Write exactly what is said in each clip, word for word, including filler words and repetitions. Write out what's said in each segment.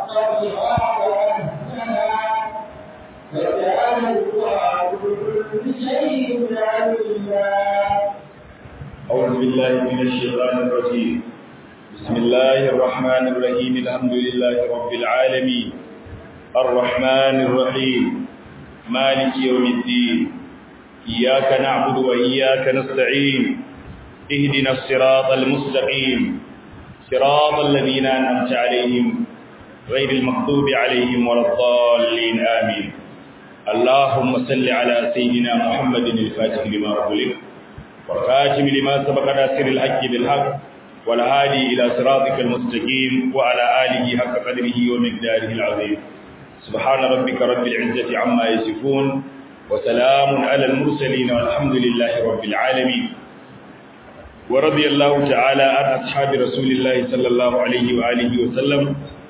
أعوذ بالله من الشيطان الرجيم. بسم الله الرحمن الرحيم. الحمد لله رب العالمين الرحمن الرحيم مالك يوم الدين. إياك نعبد وإياك نستعين. اهدنا الصراط المستقيم صراط الذين أنعمت عليهم غير المغضوب عليهم ولا الضالين آمين. اللهم صل على سيدنا محمد الفاتح لما أغلق والخاتم لما سبق ناصر الحق بالحق والهادي إلى صراطك المستقيم وعلى آله حق قدره ومقداره العظيم. سبحان ربك رب العزة عما يصفون وسلام على المرسلين والحمد لله رب العالمين. ورضي الله تعالى عن أصحاب رسول الله صلى الله عليه وآله وسلم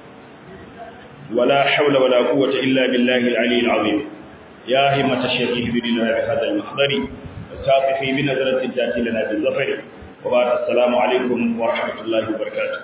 ولا حول ولا قوة إلا بالله العلي العظيم. يا همة الشيخ اهدنا بهذا المحضر وساقفي بنظرة تأتي لنا بالظفر. وبعد السلام عليكم ورحمة الله وبركاته.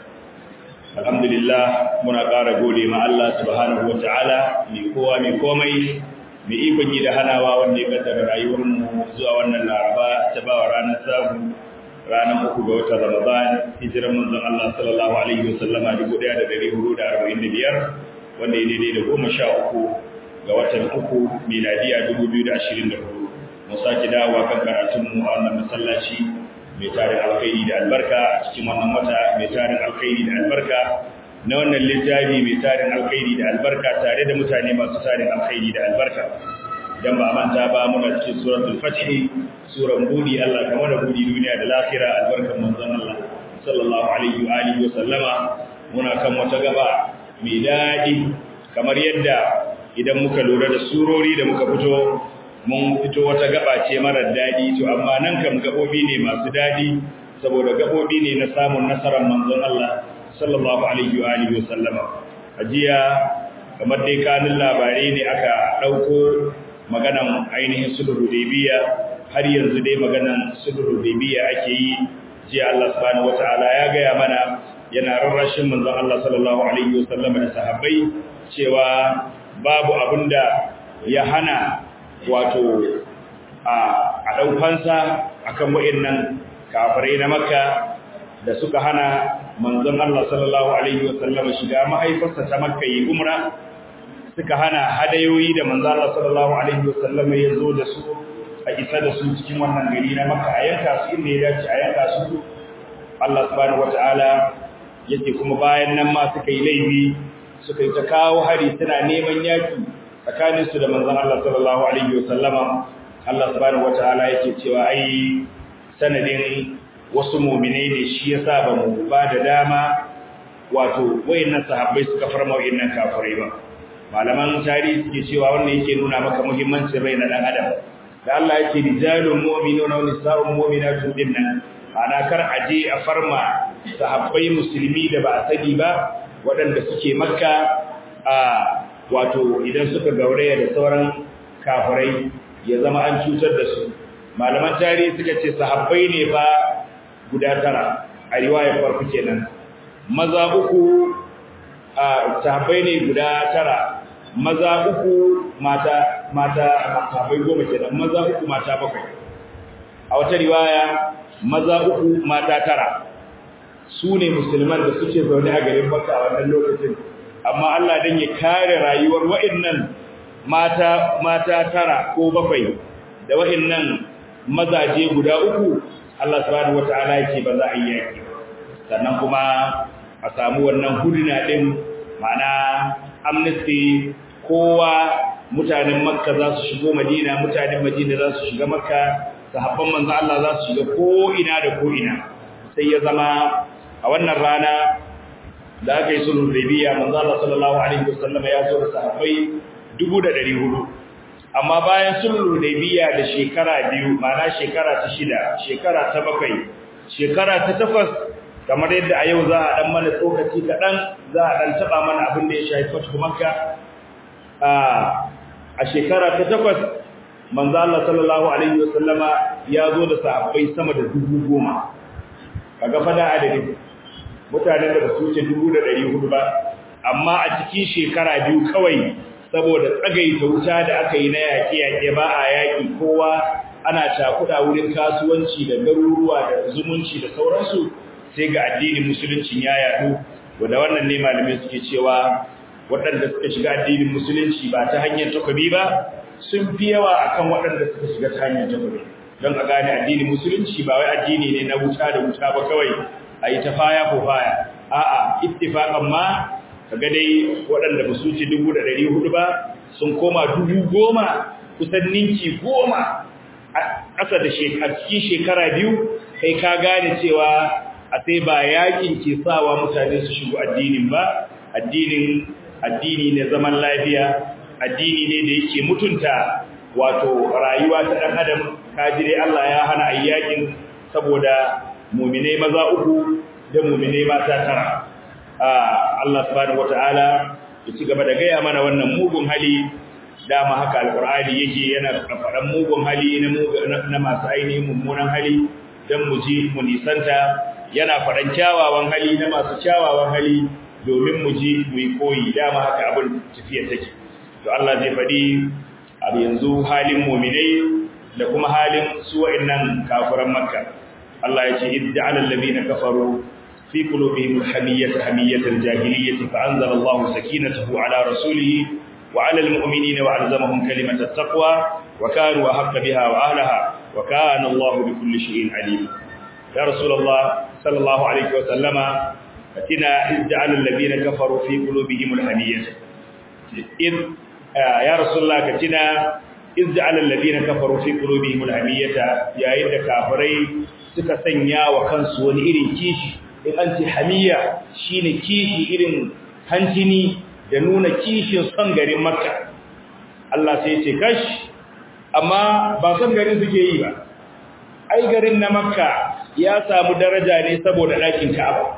الحمد لله muna ƙara gode ma Allah subhanahu wataala mai kowa mai komai mai ikon yi da hanawa wanda ya kaddara rayuwar mu zuwa wannan Laraba ta bawa ranar sabu ranar uku ga watan Ramadan hijiran manzon Allah sallallahu alaihi wasallama dubu ɗaya da ɗari hudu da arba'in da biyar wanda ya daidai da goma sha uku ga watan uku miladiya dubu biyu da ashirin da hudu. Mu sake dawowa kan karatunmu a wannan masallaci mai tarin alkhairi da albarka a cikin wannan wata mai tarin alkhairi da albarka na wannan littafi mai tarin alkhairi da albarka tare da mutane masu tarin alkhairi da albarka. Idan ba manta ba muna cikin suratul Fath, suran budi Allah kamar da budi duniya da lahira albarkan manzon Allah sallallahu alaihi wa alihi wa sallama. Muna kan wata gaba mai dadi kamar yadda idan muka lura da surori da muka fito mun fito wata gaba ce marar dadi, to amma nan kam gabobi ne masu dadi saboda gabobi ne na samun nasarar manzon Allah sallallahu alaihi wa alihi wasallama. Ajiya kamar dai kanin labarai ne aka dauko maganan ainihin sulhu Hudaybiya, har yanzu dai maganan sulhu Hudaybiya ake yi. Jiya Allah subhanahu wataala ya gaya mana yana rarrashin manzon Allah sallallahu alaihi wasallama da sahabbai cewa babu abinda ya hana wato a ɗaukansa a kan wa'innan kafirai na Makka da suka hana manzon Allah sallallahu Alaihi wasallama shiga mahaifarsa ta Makka yi umra, suka hana hadayoyi da manzon Allah sallallahu Alaihi wasallama ya zo da su a isa da su cikin wannan gari na Makka a yanka su inda ya dace a yanka su. Allah subhanahu wata'ala yake kuma bayan nan ma suka yi laifi suka yi ta kawo hari suna neman yaki tsakaninsu da manzon Allah sallallahu alaihi wasallama. Allah subhanahu wataala yake cewa ai sanadin wasu mu'minai ne shi yasa ba mu ba da dama wato wayannan sahabbai suka farma wayannan kafirai ba. Malaman tarihi suke cewa wannan yake nuna maka muhimmancin rai na dan adam. Da Allah yake rijalun mu'minuna wa nisa'un mu'minatun dinnan ana kar aje a farma sahabbai musulmi da ba a sani ba waɗanda suke Makka a wato idan suka gauraya da sauran kafirai ya zama an cutar da su. Malaman tarihi suka ce sahabbai ne fa guda tara a riwayar farko kenan, maza uku a sahabbai ne guda tara, maza uku mata mata sahabbai goma kenan, maza uku mata bakwai. A wata riwaya maza uku mata tara su ne musulman da suke zaune a garin Makka a wannan lokacin. Amma Allah dan ya kare rayuwar wa'annan mata mata tara ko bakwai da wa'annan mazaje guda uku, Allah subhanahu wataala yake ba za a yi yaki. Sannan kuma a samu wannan huduna din, ma'ana amnesty, kowa mutanen Makka za su shigo Madina, mutanen Madina za su shiga Makka, sahabban manzo Allah za su shiga ko ina da ko ina. Sai ya zama a wannan rana da aka yi sulhu Hudaybiya, manzo Allah sallallahu alaihi wasallam ya zo da sahabbai dubu da ɗari hudu. Amma bayan sulhu Hudaybiya da shekara biyu, ma'ana shekara ta shida, shekara ta bakwai, shekara ta takwas, kamar yadda a yau za a dan mana tsokaci kaɗan, za a dan taɓa mana abin da ya shafi Fathu Makka. A shekara ta takwas, manzo Allah sallallahu alaihi wasallama ya zo da sahabbai sama da dubu goma. Kaga fada adadin mutanen da su ce dubu da ɗari hudu ba, amma a cikin shekara biyu kawai saboda tsagaita wuta da aka yi na yaƙe-yaƙe ba a yaƙi kowa ana cakuɗa wurin kasuwanci da garuruwa da zumunci da sauransu sai ga addinin musulunci ya yaɗu wanda wannan ne malamai suke cewa waɗanda suka shiga addinin musulunci ba ta hanyar takobi ba sun fi yawa akan waɗanda suka shiga ta hanyar takobi don a gane addinin musulunci ba wai addini ne na wuta da wuta ba kawai a yi ta faya ko faya a'a ittifaqan ma kaga dai waɗanda ba su ci dubu da ɗari hudu ba sun koma dubu goma kusan ninki goma a ƙasa da cikin shekara biyu kai ka gane cewa a sai ba yakin ke sawa mutane su shigo addinin ba addinin addini ne zaman lafiya addini ne da yake mutunta wato rayuwa ta ɗan adam kajire Allah ya hana ayyakin saboda mu'minai maza uku da mu'minai mata tara Allah subhanahu wataala ya ci gaba da gaya mana wannan mugun hali dama haka alqur'ani yake yana faɗan mugun hali na na masu ainihin mummunan hali dan mu ji mu nisanta yana faɗan kyawawan hali na masu kyawawan hali domin mu ji mu yi koyi dama haka abin tafiya take to Allah zai faɗi a yanzu halin mu'minai da kuma halin su wa'annan kafiran makka Allah ya ce idda alal ladina kafaru في قلوبهم الحمية حمية الجاهلية فأنزل الله سكينته على رسوله وعلى المؤمنين وألزمهم كلمة التقوى وكانوا أحق بها وأهلها وكان الله بكل شيء عليم يا رسول الله صلى الله عليه وسلم أتنا إذ جعل الذين كفروا في قلوبهم الحمية إذ يا رسول الله كتنا إذ جعل الذين كفروا في قلوبهم الحمية يا إذ كافرين سكسنيا وكنسوا ونئرين كيش in an ce hamiya shine kishi irin hantini da nuna kishin son garin makka Allah sai ya ce kash amma ba son garin suke yi ba ai garin na makka ya samu daraja ne saboda ɗakin ka'aba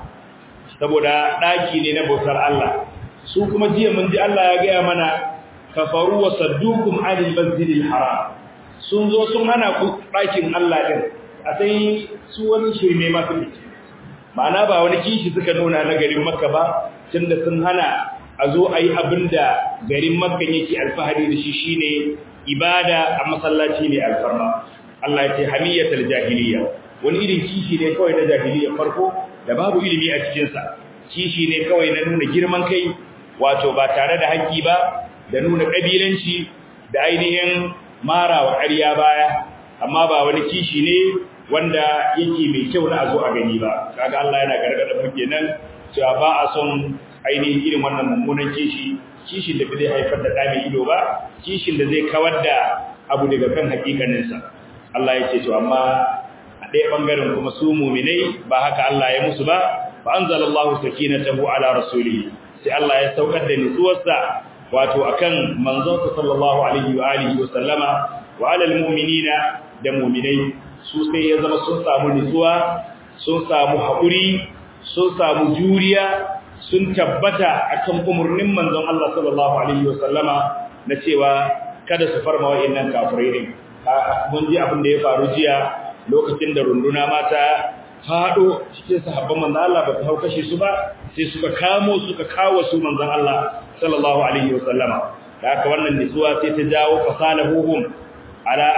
saboda ɗaki ne na bautar Allah su kuma jiya mun ji Allah ya gaya mana kafaru wa saddukum anil masjidil haram sun zo sun hana ku ɗakin Allah din a sai su wani shirme ma su ma'ana ba wani kishi suka nuna na garin makka ba tunda sun hana a zo a yi abin da garin makka yake alfahari da shi shine ibada a masallaci ne alfarma Allah ya ce hamiyatul jahiliya wani irin kishi ne kawai na jahiliya farko da babu ilimi a cikin sa kishi ne kawai na nuna girman kai wato ba tare da haƙƙi ba da nuna kabilanci da ainihin marawa ƙarya baya amma ba wani kishi ne wanda yake mai kyau na azo a gani ba kaga Allah yana gargada mu kenan cewa ba a son ainihin irin wannan mummunan kishi kishin da bai haifar da dami ido ba kishin da zai kawar da abu daga kan hakikanin sa Allah ya ce to amma a ɗaya bangaren kuma su mu'minai ba haka Allah ya musu ba fa anzalallahu sakinatahu ala rasulihi sai Allah ya saukar da nutsuwarsa wato akan manzon sallallahu alaihi wa alihi wa sallama wa alal mu'minina da mu'minai su sai ya zama sun samu nutsuwa sun samu haƙuri sun samu juriya sun tabbata akan umurnin manzon Allah sallallahu alaihi wasallama na cewa kada su farma wa'annan kafirai din mun ji abin da ya faru jiya lokacin da runduna mata fado cikin sahabban manzon Allah ba su hau kashe su ba sai suka kamo suka kawo su manzon Allah sallallahu alaihi wasallama da haka wannan nutsuwa sai ta jawo fasalahu ala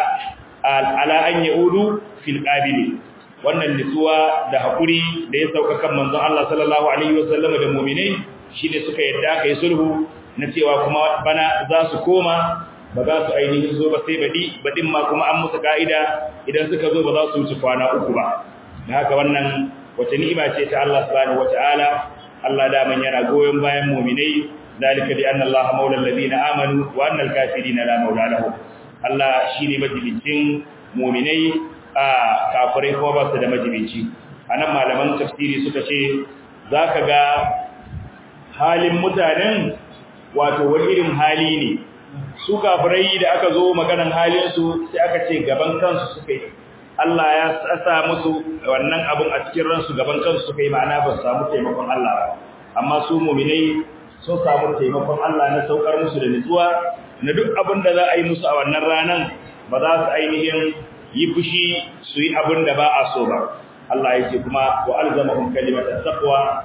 ala an yaudu fil qabili wannan nutsuwa da hakuri da ya sauka kan manzon Allah sallallahu alaihi wasallam da mu'minai shine suka yadda kai sulhu na cewa kuma bana za su koma ba za su ainihin zo ba sai badi badin ma kuma an musu kaida idan suka zo ba za su wuce kwana uku ba dan haka wannan wata ni'ima ce ta Allah subhanahu wataala Allah da man yana goyon bayan mu'minai dalika bi anna Allah maula alladhina amanu wa anna al-kafirina la maula lahum Allah shine majibincin mu'minai a kafirai kuma ba su da majibinci anan malaman tafsiri suka ce zaka ga halin mutanen wato wani irin hali ne su kafirai da aka zo maganan halin su sai aka ce gaban kansu suka yi Allah ya sa musu wannan abun a cikin ransu gaban kansu suka yi ma'ana ba su samu taimakon Allah ba amma su mu'minai sun samu taimakon Allah na saukar musu da nutsuwa na duk abin da za a yi musu a wannan ranan ba za su ainihin yi fushi su yi abin da ba a so ba Allah ya ce kuma wa alzamahum kalimatat taqwa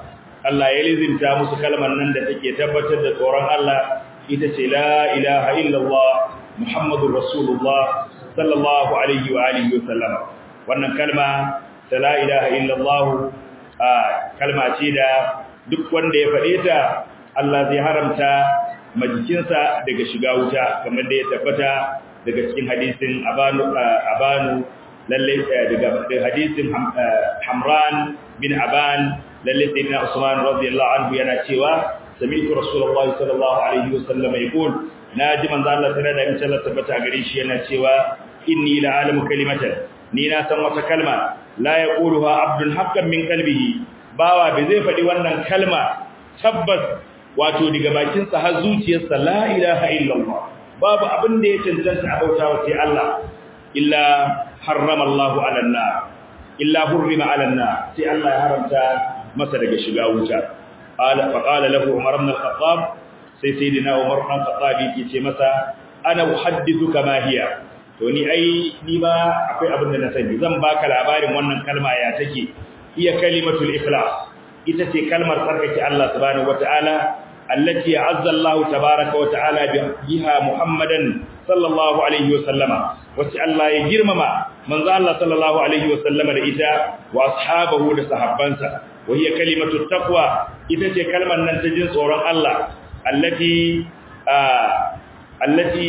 Allah ya lizinta musu kalmar nan da take tabbatar da tsoron Allah ita ce la ilaha illallah muhammadur rasulullah sallallahu alaihi wa alihi wa sallam. Wannan kalma ta la ilaha illallah kalma ce da duk wanda ya faɗe ta Allah zai haramta majikinsa daga shiga wuta, kamar da ya tabbata daga cikin hadisin abanu abanu lalle daga hadisin Hamran bin Aban lalle sayyidina Usman radiyallahu anhu yana cewa sami'tu rasulullahi sallallahu alaihi wasallam yaqul naji manzo Allah tare da insha Allah tabbata gare shi yana cewa inni la alamu kalimatan, ni na san wata kalma la yaquluha abdun haqqan min qalbihi, bawa bai zai faɗi wannan kalma tabbas wato daga bakin sa har zuciyarsa la ilaha illallah, babu abin da ya tantance a bautawa sai Allah, illa harrama Allahu ala an-nar, illa hurrima ala an-nar, sai Allah ya haramta masa daga shiga wuta. qala fa qala lahu Umar ibn al-Khattab, sai sayyidina Umar ibn al-Khattab yake ce masa ana uhaddithuka ma hiya, to ni ai ni ba akwai abin da na sani, zan baka labarin wannan kalma ya take. Iya kalimatul ikhlas, ita ce kalmar tsarkake Allah subhanahu wataala, allati azza Allah tabaaraka wa ta'ala biha Muhammadan sallallahu alaihi wa sallama, wacce Allah ya girmama manzo Allah sallallahu alaihi wa sallama da ita wa ashabahu da sahabbansa. wa hiya kalimatut taqwa, ita ce kalmar nan ta jin tsoron Allah, allati allati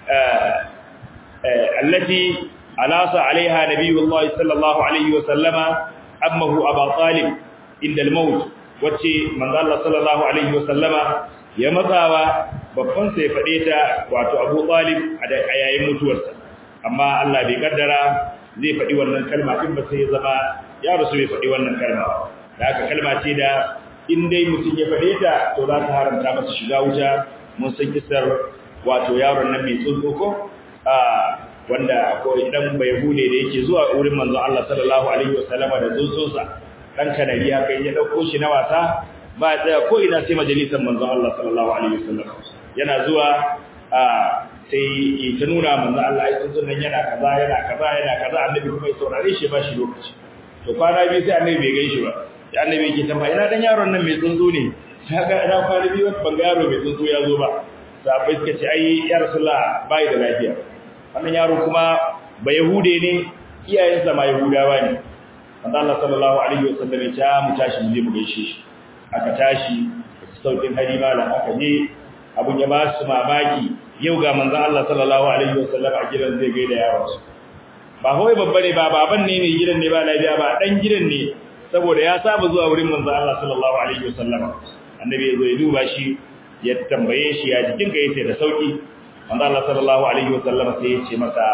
allati alasa alaiha nabiyullahi sallallahu alaihi wa sallama ammahu Abu Talib inda al-maut, wacce manzo Allah sallallahu alaihi wa sallama ya matsawa babban sai fade ta, wato Abu Talib a yayin mutuwarsa, amma Allah bai kaddara zai fadi wannan kalma din ba, sai ya zama ya rasu bai fadi wannan kalma. Da haka kalma ce da in dai mutum ya fade ta to za ta haramta masa shiga wuta. Mun san kisar wato yaron nan mai tsuntsu ko a wanda ko idan bai hude da yake zuwa wurin manzon Allah sallallahu alaihi wasallama da tsuntsunsa, dan kanari ya kai ya dauko shi na wasa, ba tsaya ko ina sai majalisar manzon Allah sallallahu alaihi wasallam. Yana zuwa a sai ta nuna manzon Allah ai tsuntsun nan yana kaza yana kaza yana kaza, annabi kuma ya saurare shi ba shi lokaci. To kwana biyu sai annabi bai gaishe ba, sai annabi yake tambaya ina dan yaron nan mai tsuntsu ne, kaga ina kwana biyu ban ga yaro mai tsuntsu ya zo ba. Sahabbai suka ce ai ya rasulullah bai da lafiya, wannan yaro kuma ba yahude ne, iyayensa ma yahudawa ne. Manzo Allah sallallahu alaihi wasallam ya ce mu tashi mu je mu gaishe shi. Aka tashi saukin halima da aka je, abun ya ba su mamaki, yau ga manzo Allah sallallahu alaihi wasallam a gidan zai gaida yaron su. Ba hoye babba ne ba, baban ne mai gidan ne ba lafiya ba, dan gidan ne, saboda ya saba zuwa wurin manzo Allah sallallahu alaihi wasallam. Annabi ya zo ya duba shi, ya tambaye shi ya jikin ka yace da sauki. Manzo Allah sallallahu alaihi wasallam sai ya ce masa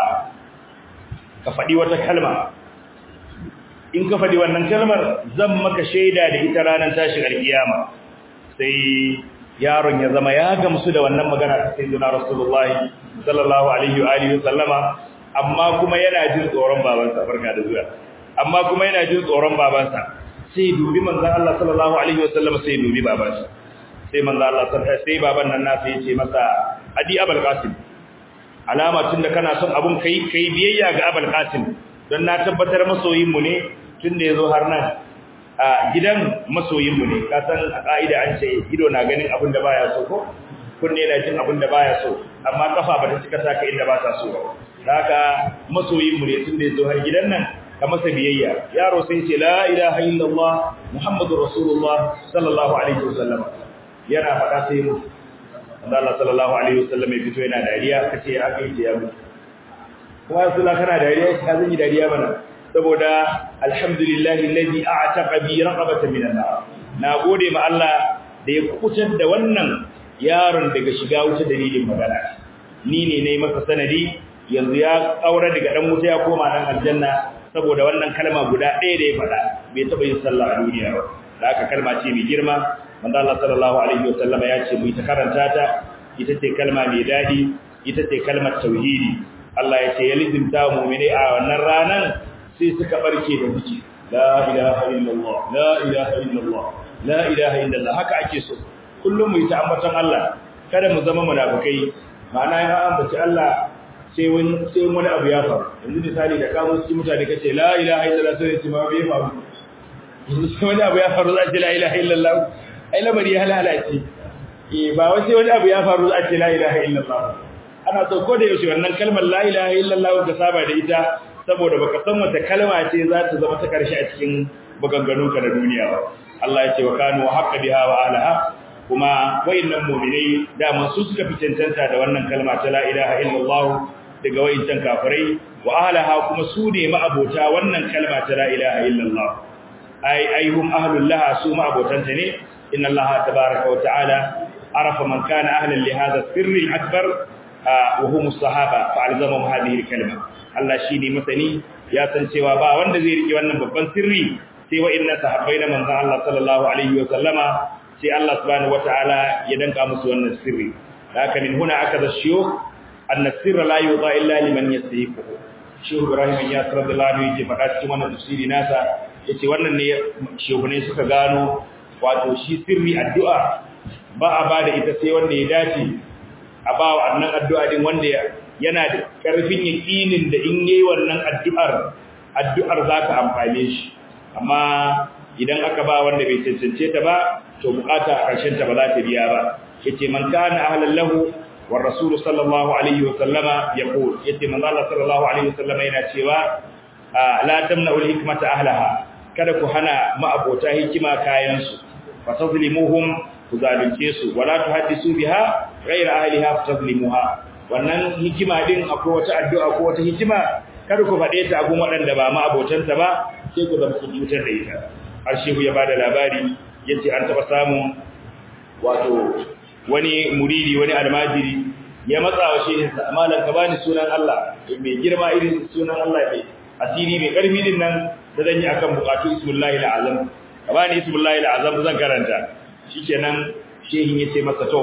ka fadi wata kalma, in ka fadi wannan kalmar zan maka shaida da ita ranar tashin alkiyama. Sai yaron ya zama ya gamsu da wannan magana ta sayyidina Rasulullahi sallallahu alaihi wa alihi wasallama, amma kuma yana jin tsoron babansa. Barka da zuwa. Amma kuma yana jin tsoron babansa, sai dubi manzo Allah sallallahu alaihi wasallama, sai dubi babansa. Sai manzo Allah sai baban nan nasa yace masa adi Abul Qasim, alama tunda kana son abun kai kai biyayya ga Abul Qasim, don na tabbatar masoyin mu ne tunda yazo har nan a gidan masoyin mu ne. Ka san a kaida an ce ido na ganin abin da baya so ko kunne yana jin abin da baya so, amma kafa ba ta cika saka inda ba ta so. Haka masoyin mu ne tunda yazo har gidan nan ka masa biyayya. Yaro sai ce la ilaha illallah muhammadur rasulullah sallallahu alaihi wasallam, yana faɗa sai mu Allah sallallahu alaihi wasallam ya fito yana dariya, kace ya aka yi ya mutu. Kuma Rasulullah kana dariya, ka zan yi dariya bana, saboda alhamdulillahi alladhi a'taqa bi raqabatan minan nar. Na gode ma Allah da ya kutar da wannan yaron daga shiga wuta dalilin magana. Ni ne nayi masa sanadi, yanzu ya aure daga dan wuta ya koma dan aljanna saboda wannan kalma guda ɗaya da ya faɗa, bai taɓa yin sallah a duniya ba. Da haka kalma ce mai girma. Manzo Allah sallallahu alaihi wasallam ya ce mu ta karanta ta, ita ce kalma mai dadi, ita ce kalmar tauhidi. Allah ya ce ya lizimta mu'mini a wannan ranan sai suka barke da zikiri, la ilaha illallah la ilaha illallah la ilaha illallah. Haka ake so kullum mu yi ta ambaton Allah, kada mu zama munafikai. Ma'ana ya ambaci Allah sai wani sai wani abu ya faru. Yanzu misali da kawo cikin mutane kace la ilaha illallah sai ce ma bai faru, wani abu ya faru za a ce la ilaha illallah ai lamari ya lalace eh ba wai wani abu ya faru za a ce la ilaha illallah ana so ko da yaushe wannan kalmar la ilaha illallah ka saba da ita saboda baka san wata kalma ce za ta zama ta karshe a cikin maganganunka na duniya ba Allah ya ce wa kanu haqqa biha wa alaha kuma wayannan mu'minai da su suka fi cancanta da wannan kalma ta la ilaha illallah daga wayancan kafirai wa alaha kuma su ne ma'abota wannan kalma ta la ilaha illallah ai aihum ahlul laha su ma'abotanta ne inna allaha tabaaraka wa ta'ala arafa man kana ahlan li hadha sirri akbar wa hum as-sahaba fa'alzamahum hadhihi al-kalima Allah shine masani ya san cewa ba wanda zai rike wannan babban sirri sai wa'inna sahabbai na manzon Allah sallallahu alaihi wa sallama sai Allah subhanahu wa ta'ala ya danka musu wannan sirri haka min huna akada shuyukh أن السر لا يوضع إلا لمن يستحقه شيخ إبراهيم ياسر رضي الله عنه yake faɗa cikin wannan tafsiri nasa yace wannan ne shehune suka gano wato shi sirri addu'a ba a bada ita sai wanda ya dace a ba wannan addu'a din wanda yana da karfin yakinin da in yayi wannan addu'ar addu'ar za ta amfane shi amma idan aka ba wanda bai cancance ta ba to bukata a ƙarshen ta ba za ta biya ba yace man kana ahlan lahu والرسول صلى الله عليه وسلم يقول يتي من الله صلى الله عليه وسلم yana cewa la tamna'u al-hikmata ahlaha kada ku hana ma'abota hikima kayan su fatazlimuhum ku zalunce su wala tuhaddisu biha ghayra ahliha fatazlimuha wannan hikima din akwai wata addu'a ko wata hikima kada ku fade ta abun wadanda ba ma'abotanta ba sai ku zama ku cutar da ita arshihu ya bada labari yace an taba samu wato wani muridi wani almajiri ya matsa wa shehinsa amalan ka bani sunan Allah mai girma irin sunan Allah mai asiri mai karfi din nan da zan yi akan bukatu ismullahi alazam ka bani ismullahi alazam zan karanta shikenan shehin yace masa to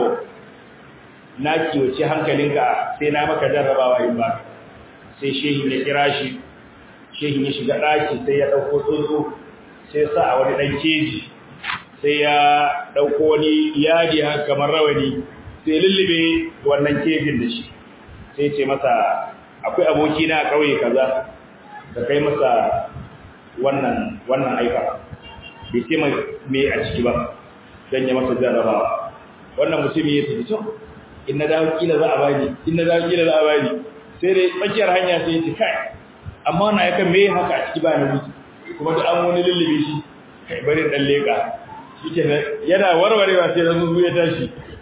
na kiwace hankalinka sai na maka jarrabawa in ba sai shehin ya kira shi shehin ya shiga daki sai ya dauko tsuntsu sai sa a wani dan keji sai ya dauko wani yadi haka kamar rawani sai lullube wannan kejin da shi sai ce masa akwai aboki na a kauye kaza da kai masa wannan wannan aika bai ce me a ciki ba dan ya masa jarrabawa wannan mutumi ya ce to in na dawo kila za a bani in na dawo kila za a bani sai dai tsakiyar hanya sai ya ce kai amma wannan aika me haka a ciki ba ni kuma da an wani lullube shi kai bari dan leka shikenan yana warwarewa sai da zuwa ya tashi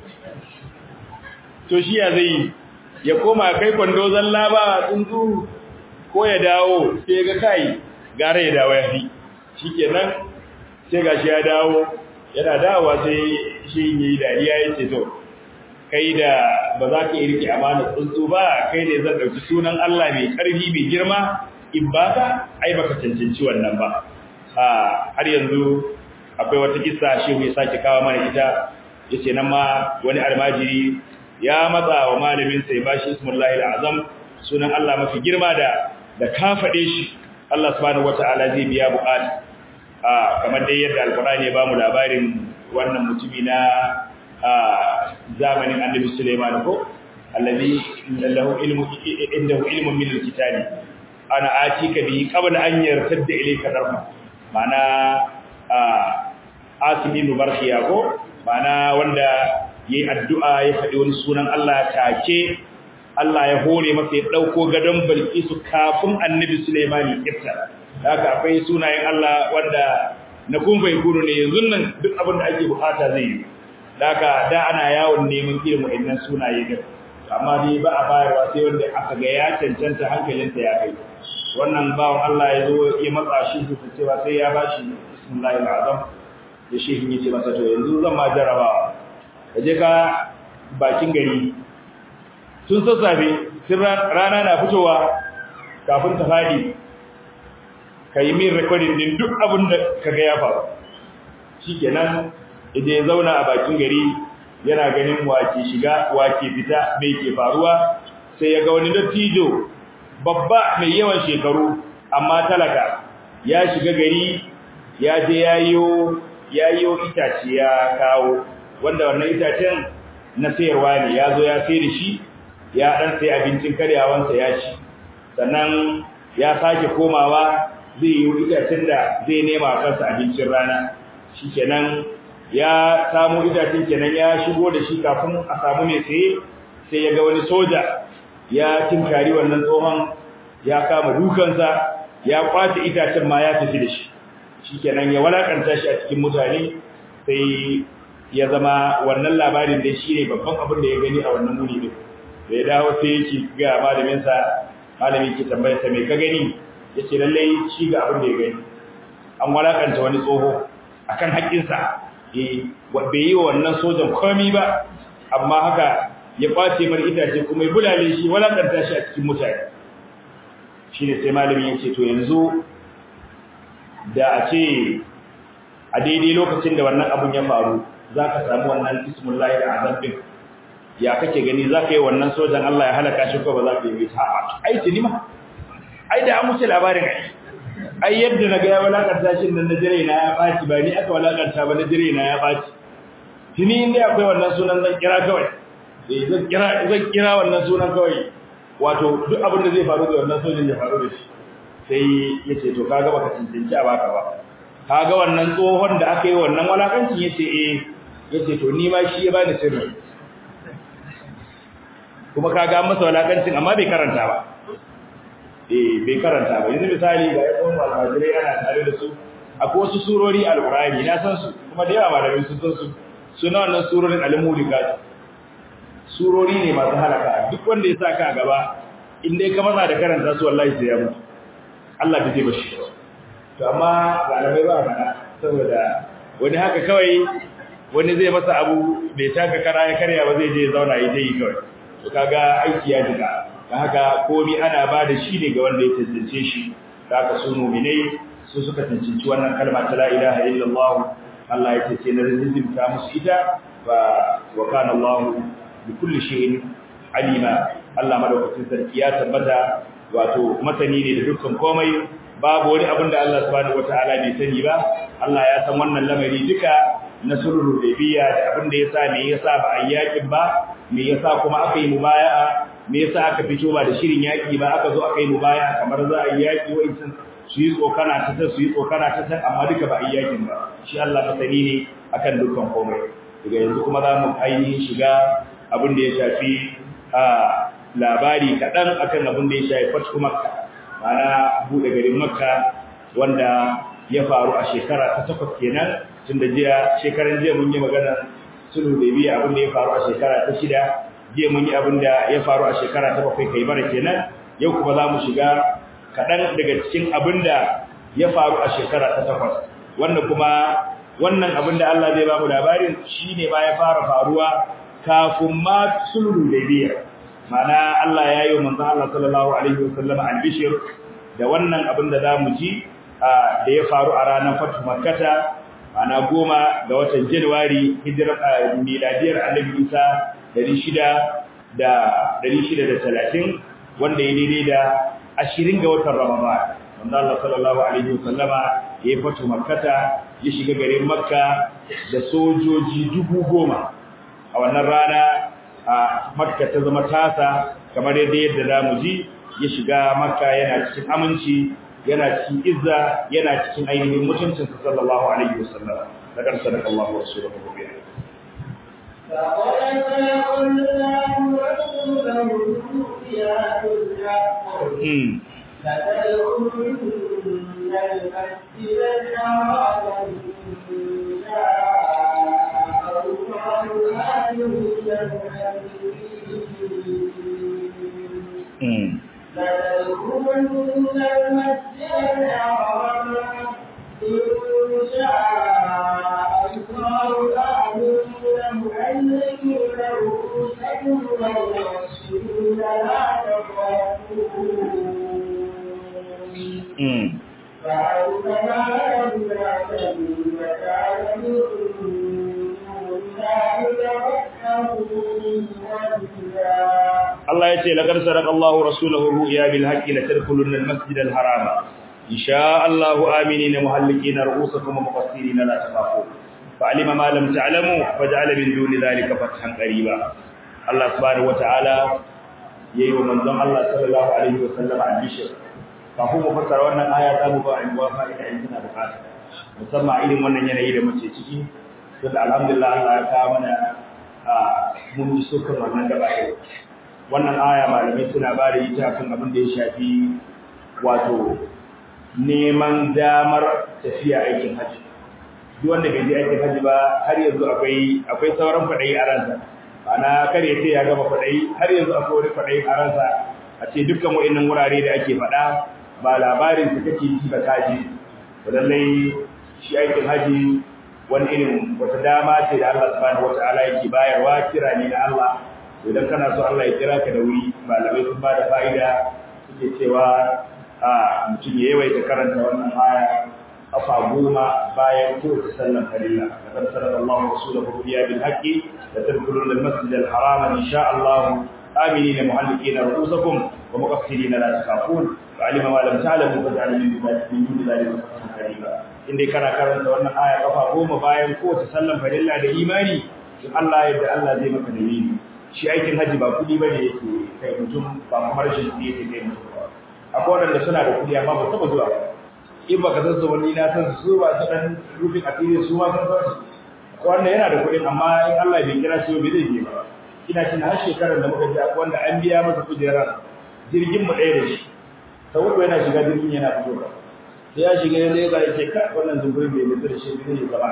to shi ya zai ya koma kai kwando zalla ba tsuntsu ko ya dawo sai ga kai gare ya dawo ya fi shikenan sai gashi ya dawo yana dawowa sai shi yayi dariya yace to kai da ba za ka rike amana tsuntsu ba kai ne zan dauki sunan Allah mai karfi mai girma in baka ai baka cancanci wannan ba har yanzu akwai wata kissa shehu ya sake kawo mana ita yace nan ma wani almajiri ya matsa wa malamin sai bashi ismullahi alazam sunan Allah mafi girma da da ka fade shi Allah subhanahu wataala zai biya bukata ah kamar dai yadda alqur'ani ya bamu labarin wannan mutumi na zamanin annabi Sulaiman ko allazi lahu ilmu indahu ilmun min alkitabi ana atika bi qabla an yartadda ilayka darfa mana asimi mubarkiya ko mana wanda yayi addu'a ya faɗi wani sunan Allah take Allah ya hore masa ya dauko gadon Bilkisu kafin Annabi Sulaiman ya kifta haka akwai sunayen Allah wanda na kun bai kuro ne yanzu nan duk abin da ake bukata zai yi haka da ana yawon neman irin wa'annan sunaye din amma dai ba a bayarwa sai wanda aka ga ya cancanta hankalinsa ya kai wannan bawon Allah ya zo ya matsa shi su cewa sai ya bashi bismillahir azam da shehin yace masa to yanzu zan ma jarabawa kaje ka bakin gari tun sassafe sai rana na fitowa kafin ta fadi kai min recording din duk abin da kaga ya faru shikenan idan ya zauna a bakin gari yana ganin wake shiga wake fita mai ke faruwa sai ya ga wani dattijo babba mai yawan shekaru amma talaka ya shiga gari ya je yayo yayo itace ya kawo wanda wannan itacen na sayarwa ne ya zo ya sayar da shi ya dan sai abincin karyawansa ya ci sannan ya sake komawa zai yi itacen da zai nema kansa abincin rana shikenan ya samu itacen kenan ya shigo da shi kafin a samu mai saye sai ya ga wani soja ya tinkari wannan tsohon ya kama dukansa ya kwace itacen ma ya tafi da shi shikenan ya walakanta shi a cikin mutane sai ya zama wannan labarin da shi ne babban abin da ya gani a wannan wuri din da ya dawo sai yake ga malamin sa malamin ke tambayar sa me ka gani yace lalle shi ga abin da ya gani an walakanta wani tsoho akan haƙƙin sa eh bai yi wannan sojan komai ba amma haka ya kwace mar itace kuma ya bulale shi walakanta shi a cikin mutane shine sai malamin yace to yanzu da a ce a daidai lokacin da wannan abun ya faru zaka samu wannan ismullahi da azabin ya kake gani zaka yi wannan sojan Allah ya halaka shi ko ba za ka yi ta ai tuni ma ai da an muce labarin ai ai yadda naga ya walakanta shi nan da jire na ya baci ba ni aka walakanta ba na jire na ya baci tuni inda akwai wannan sunan zan kira kawai eh zan kira zan kira wannan sunan kawai wato duk abin da zai faru da wannan sojan ya faru da shi sai yace to kaga baka cancanci a baka ba kaga wannan tsohon da aka yi wannan walakancin yace eh yace to ni ma shi ya bani sirri kuma kaga an masa walakancin amma bai karanta ba eh bai karanta ba yanzu misali ga yawan almajirai ana tare da su akwai wasu surori alqur'ani na san su kuma da yawa malamai sun san su suna wannan surorin al-mulikat surori ne masu halaka duk wanda ya saka a gaba in dai ka matsa da karanta su wallahi sai ya mutu Allah bai zai bashi to amma malamai ba mana saboda wani haka kawai wani zai masa abu bai taka kara ya karya ba zai je zauna yi dai kawai to kaga aiki ya diga dan haka komai ana ba da shi ne ga wanda ya tantance shi haka su mu'minai su suka tantance wannan kalma ta la ilaha illallah Allah ya ce na rizqin ta musu ita wa wa kana Allah bi kulli shay'in alima Allah madaukakin sarki ya tabbata wato masani ne da dukkan komai babu wani abin da Allah subhanahu wataala bai sani ba Allah ya san wannan lamari duka na sulhul hudaybiya da abin da yasa me yasa ba ayyakin ba me yasa kuma aka yi mubaya'a me yasa aka fito ba da shirin yaki ba aka zo aka yi mubaya'a kamar za a yi yaki wa'in su yi tsokana ta ta su yi tsokana ta ta amma duka ba ayyakin ba shi Allah masani ne akan dukkan komai daga yanzu kuma za mu ainihin shiga abin da ya shafi a labari kaɗan akan abin da ya shafi fatu makka ana buɗe garin makka wanda ya faru a shekara ta takwas kenan tun da jiya shekaran jiya mun yi magana sulhu da biya abin da ya faru a shekara ta shida jiya mun yi abin da ya faru a shekara ta bakwai kai bara kenan yau kuma za mu shiga kaɗan daga cikin abin da ya faru a shekara ta takwas wannan kuma wannan abin da Allah zai ba mu labarin shine ba ya fara faruwa kafin ma sulhu da biya mana Allah ya yi manzo Allah sallallahu alaihi wasallam albishir da wannan abin da zamu ji da ya faru a ranar Fatu Makkah ana goma ga watan January hijirar miladiyar Annabi Isa dari shida da talatin wanda ya daidai da ashirin ga watan Ramadan manzo Allah sallallahu alaihi wasallam ya yi Fatu Makkah ya shiga garin Makka da sojoji dubu goma a wannan rana a Makka ta zama tasa kamar yadda yadda zamu ji ya shiga Makka yana cikin aminci yana cikin izza yana cikin ainihin mutuncin sallallahu alaihi wasallam daga sallallahu rasuluhu bihi hmm Mm. لتدخلن المسجد الحرام إن شاء الله آمنين محلقين رؤوسكم ومقصرين لا تخافون فأنزل علينا سكينة Allah ya ce laqad sadaqa Allahu rasulahu ru'ya bil haqqi la tadkhulunna al masjid al harama insha Allah aminina muhallikina ru'usakum wa muqassirina la takhafu fa'alima ma lam ta'lamu faj'ala min duni dhalika fathan qariba Allah subhanahu wa ta'ala yayi wa manzon Allah sallallahu alaihi wa sallam al-bishr kafin mu fassara wannan aya za mu ba in wa fa'ida in tana bukata musamman irin wannan yanayi da muke ciki to alhamdulillah Allah ya kawo mana a mun ji sukan wannan gaba ɗaya wannan aya malamai suna ba da ita kan abin da ya shafi wato neman damar tafiya aikin haji duk wanda bai je aikin haji ba har yanzu akwai akwai sauran fadai a ransa ana kare sai ya gama fadai har yanzu akwai wani fadai a ransa a ce dukkan wayannan wurare da ake fada ba labarin su kake ji ba kaji lallai shi aikin haji wani irin wata dama ce da Allah subhanahu wataala yake bayarwa kira ne na Allah idan kana so Allah ya kira ka da wuri malamai sun ba da fa'ida suke cewa a mutum ya yawaita karanta wannan aya afa goma bayan kowace sallan farilla da sallallahu rasulahu biya bil haqqi la tadkhuluna al masjid al haram insha Allah aminina muhallikina ru'usakum wa muqaffilina la takhafun wa alima ma lam ta'lamu faj'al min duni dhalika qariba indai kana karanta wannan aya kafa goma bayan kowace sallan farilla da imani in Allah yadda Allah zai maka dalili shi aikin haji ba kudi bane yake kai mutum ba kuma rashin kudi yake kai mutum akwai wanda suna da kudi amma ba taba zuwa in baka san su wani na san su ba su dan rufin asiri su ma san su wanda yana da kudi amma in Allah bai kira shi bai zai je ba ina cin har shekarar da muka ji akwai wanda an biya masa kujera jirgin mu ɗaya da shi saboda yana shiga jirgin yana fito ba sai ya shiga yana ya ga ce ka wannan zungurin bai mutu da shi bai zama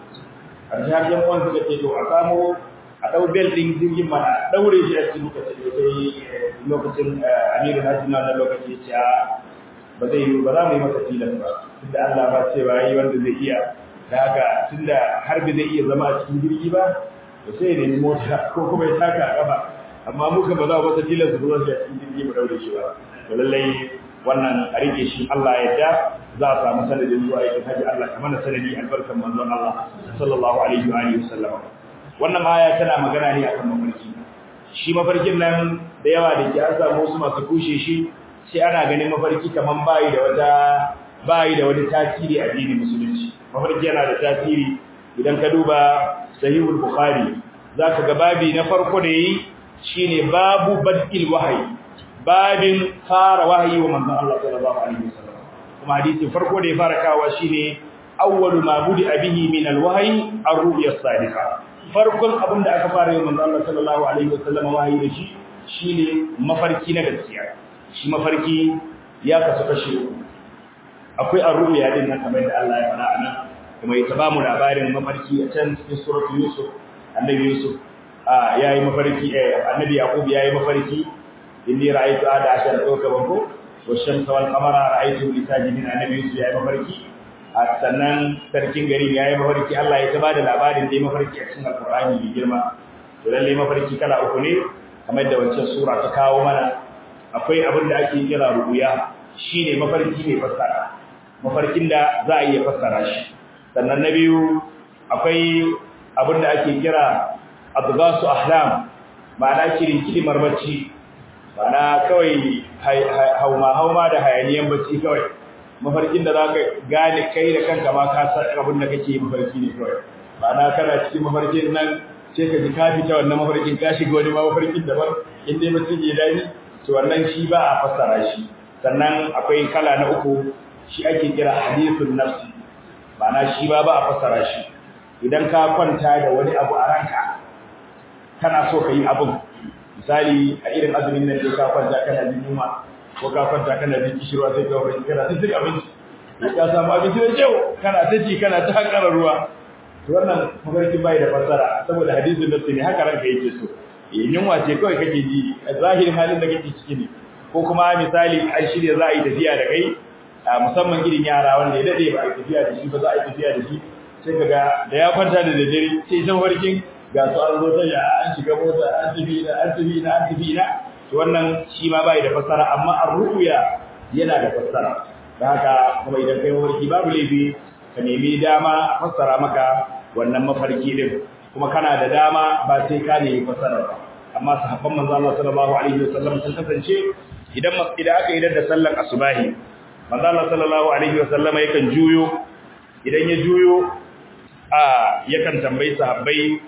a har yan uwan suka ce to a samu a dau bel din jirgin mana daure shi a cikin lokacin da sai lokacin Aminu Hajji na wannan lokaci ya ba zai yi ba za mu yi masa tilas ba tunda Allah ba cewa yayi wanda zai iya da haka tunda har bai zai iya zama a cikin jirgi ba to sai ne mota ko kuma ya taka kafa amma muka ba za mu masa tilas ba za a cikin jirgi mu daure shi ba to lallai wannan a rike shi Allah ya yarda za a samu sanadin zuwa aikin haji Allah kamar sanadi albarkan manzon Allah sallallahu alaihi wa alihi wasallam wannan aya tana magana ne akan mafarki shi mafarkin nan da yawa da ke an samu wasu masu kushe shi sai ana ganin mafarki kaman bayi da wata bayi da wani tasiri a addinin musulunci mafarki yana da tasiri idan ka duba sahihul bukhari zaka ga babi na farko da yi shine babu badil wahyi babin fara wahayi wa manzon Allah sallallahu alaihi wasallam kuma hadisin farko da ya fara kawo shine awwalu ma budi abihi min alwahyi ar-ru'ya as-sadiqah farkon abin da aka fara yi manzo Allah sallallahu alaihi wasallam wahayi da shi shine mafarki na gaskiya shi mafarki ya kasu kashi akwai ar-ru'ya din nan kamar da Allah ya faɗa anan kuma ya taba mu labarin mafarki a can cikin suratul yusuf annabi yusuf ah yayi mafarki annabi yaqub yayi mafarki inni ra'aytu ada ashara kawkaban ko wash-shamsa wal-qamara ra'aytu li sajidin annabi yusuf yayi mafarki sannan sarkin gari yayi mafarki Allah ya taba da labarin da mafarki a cikin alqur'ani mai girma to lalle mafarki kala uku ne kamar da wancan sura ta kawo mana akwai abin da ake kira ru'ya shine mafarki ne fassara mafarkin da za a iya fassara shi sannan na biyu akwai abin da ake kira adghasu ahlam ma'ana kirin kilimar bacci ma'ana kawai hauma hauma da hayaniyan bacci kawai mafarkin da zaka gane kai da kanka ma ka san abin da kake mafarki ne kawai ma'ana kana cikin mafarkin nan sai ka ji ka fita wannan mafarkin ka shiga wani mafarkin daban in dai mutum ya dani to wannan shi ba a fassara shi sannan akwai kala na uku shi ake kira hadithun nafsi ma'ana shi ba ba a fassara shi idan ka kwanta da wani abu a ranka kana so ka yi abun misali a irin azumin nan da ka kwanta kana jin yunwa ko ka kwanta kana jin kishirwa sai ka wurin kana cin abinci ka samu abinci da kyau kana ta ci kana ta hakara ruwa to wannan mafarkin bai da fassara saboda hadisin da ne haka ranka yake so yunwa ce kawai kake ji zahirin halin da kake ciki ne ko kuma misali an shirya za a yi tafiya da kai musamman irin yara wanda ya dade ba a yi tafiya da shi ba za a yi tafiya da shi sai kaga da ya kwanta da daddare sai san farkin ga su an zo ta ya an shiga mota an tafi na an tafi na an tafi na to wannan shi ma bai da fassara amma ar-ru'ya yana da fassara dan haka kuma idan kai mafarki babu laifi ka nemi dama a fassara maka wannan mafarki din kuma kana da dama ba sai ka nemi fassara ba amma sahabban manzo Allah sallallahu alaihi wasallam sun kasance idan idan aka yi da sallar asubahi manzo Allah sallallahu alaihi wasallam yakan juyo idan ya juyo a yakan tambayi sahabbai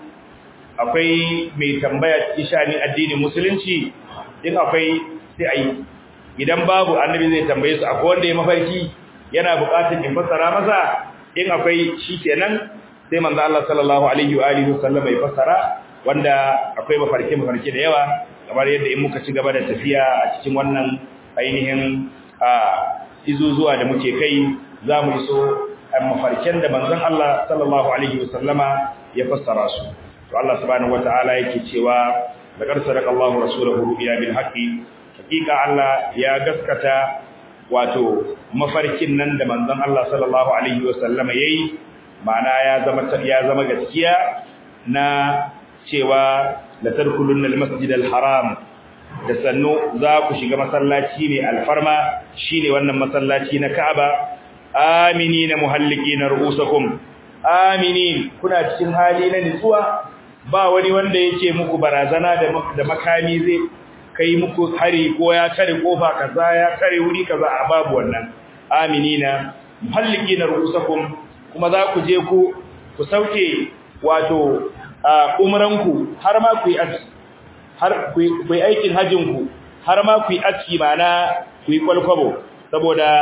akwai mai tambaya cikin shani addinin musulunci in akwai sai ayi idan babu annabi zai tambaye su akwai wanda ya mafarki yana buƙatar in fassara masa in akwai shikenan sai manzo Allah sallallahu alaihi wa alihi wasallam ya fassara wanda akwai mafarki mafarki da yawa kamar yadda in muka ci gaba da tafiya a cikin wannan ainihin a izuzuwa da muke kai zamu iso mafarkin da manzon Allah sallallahu alaihi wasallama ya fassara su to Allah subhanahu wataala yake cewa laqad sadaqallahu rasulahu ru'ya bil haqqi hakika Allah ya gaskata wato mafarkin nan da manzon Allah sallallahu alaihi wasallama yayi ma'ana ya zama ya zama gaskiya na cewa la tadkhulunna al-masjid al-haram da sannu za ku shiga masallaci ne alfarma shine wannan masallaci na Ka'aba aminina muhallikina ru'usakum aminin kuna cikin hali na nutsuwa ba wani wanda yake muku barazana da da makami zai kai muku hari ko ya tare kofa kaza ya tare wuri kaza a babu wannan aminina muhallikina ru'usakum kuma za ku je ku ku sauke wato umranku har ma ku yi har ku yi aikin hajjin ku har ma ku yi aski mana ku yi kwalkwabo saboda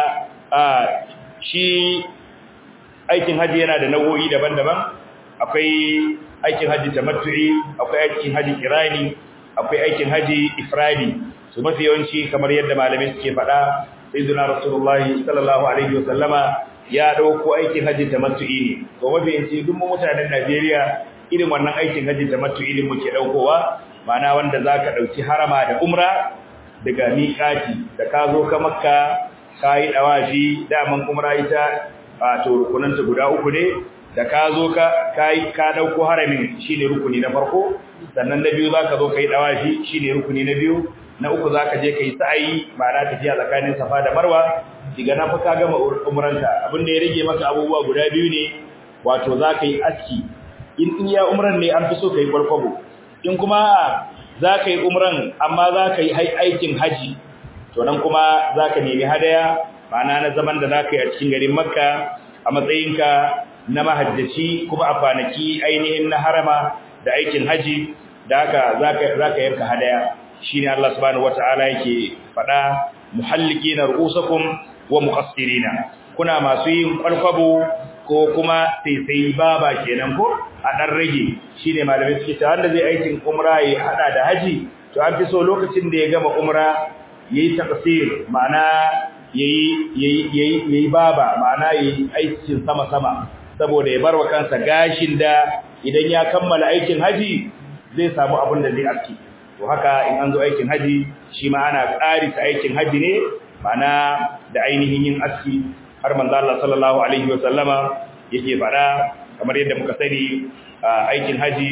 shi aikin haji yana da nau'o'i daban-daban akwai aikin haji tamattu'i akwai aikin haji kirani akwai aikin haji ifradi su mafi yawanci kamar yadda malamai suke faɗa sayyidina rasulullahi sallallahu alaihi wasallama ya dauko aikin haji tamattu'i ne to mafi yawanci duk mutanen Najeriya irin wannan aikin haji tamattu'i ne muke daukowa ma'ana wanda zaka dauki harama da umra daga miƙati da ka zo ka makka kai dawafi daman umra ita wato rukunanta guda uku ne da ka zo ka kai ka dauko haramin shine rukuni na farko sannan na biyu zaka zo kai dawafi shine rukuni na biyu na uku zaka je kai sa'i ma'ana tafiya tsakanin safa da marwa diga na fa ka gama umranka abinda ya rage maka abubuwa guda biyu ne wato zaka yi aski in in ya umran ne an fi so kai farko in kuma zaka yi umran amma zaka yi aikin haji to nan kuma zaka nemi hadaya ma'ana na zaman da zaka yi a cikin garin Makka a matsayinka na mahajjaci kuma a kwanaki ainihin na harama da aikin haji da haka zaka zaka yanka hadaya shine Allah subhanahu wataala yake fada muhallikina ru'usakum wa muqassirina kuna masu yin kwalkwabo ko kuma sai baba kenan ko a dan rage shine malamai suke ta wanda zai aikin umra ya hada da haji to an fi so lokacin da ya gama umra yayi taqsir ma'ana yayi yayi yayi baba ma'ana yayi aikin sama sama saboda ya barwa kansa gashin da idan ya kammala aikin haji zai samu abin da zai aski to haka in an zo aikin haji shi ma ana tsari ta aikin haji ne ma'ana da ainihin yin aski har manzo Allah sallallahu alaihi wasallama yake fada kamar yadda muka sani aikin haji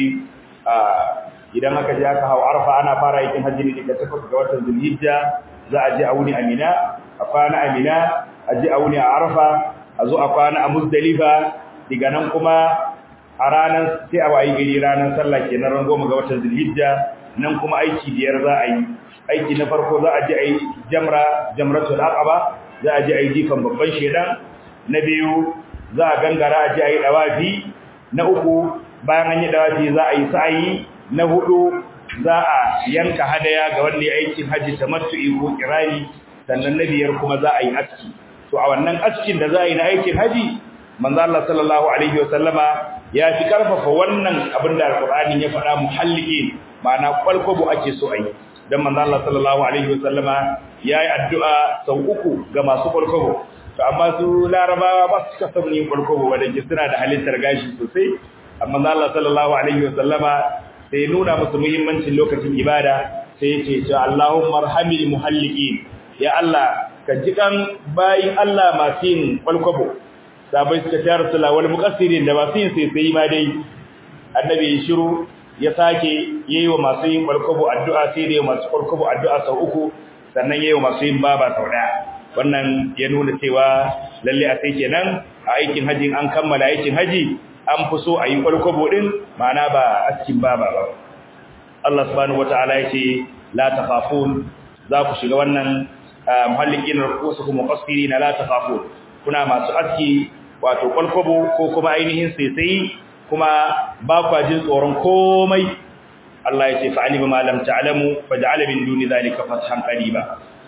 idan aka je aka hawo arfa ana fara aikin haji ne daga takwas ga watan zulhijja za a je a wuni amina a kwana amina a je a wuni a arfa a zo a kwana a muzdalifa daga nan kuma a ranar sai a wayi gari ranar sallah kenan ran goma ga watan zulhijja nan kuma aiki biyar za a yi aiki na farko za a je a yi jamra jamratul aqaba za a je a yi jifan babban shedan na biyu za a gangara a je a yi dawafi na uku bayan an yi dawafi za a yi sa'i na hudu za a yanka hadaya ga wanda ya aikin haji tamattu'i ko kirani sannan na biyar kuma za a yi aski to a wannan askin da za a yi na aikin haji manzo Allah sallallahu alaihi wasallama ya fi karfafa wannan abin da alqur'ani ya faɗa muhalliqin ma'ana kwalkwabo ake so a yi dan manzo Allah sallallahu alaihi wasallama yayi addu'a sau uku ga masu kwalkwabo to amma su larabawa ba su cika son yin kwalkwabo wanda ke suna da halittar gashi sosai amma manzo Allah sallallahu alaihi wasallama sai nuna musu muhimmancin lokacin ibada sai ya ce to Allahumma arhamil muhalliqin ya Allah ka jikan bayin Allah masu yin kwalkwabo sabai suka ta rasula wal muqassirin da masu yin sai sai ma dai annabi shiru ya sake yayi wa masu yin kwalkwabo addu'a sai da masu kwalkwabo addu'a sau uku sannan yayi wa masu yin baba sau daya wannan ya nuna cewa lalle a sai kenan a aikin haji an kammala aikin haji an fi so a yi kwalkwabo din ma'ana ba askin baba ba Allah subhanahu wataala yace la takhafun za ku shiga wannan muhallikin rukusukum muqassirin la takhafun kuna masu aski wato kwalkwabo ko kuma ainihin sai kuma ba kwa jin tsoron komai Allah yace fa'alima ma lam ta'lamu faj'ala min duni zalika fathan qariba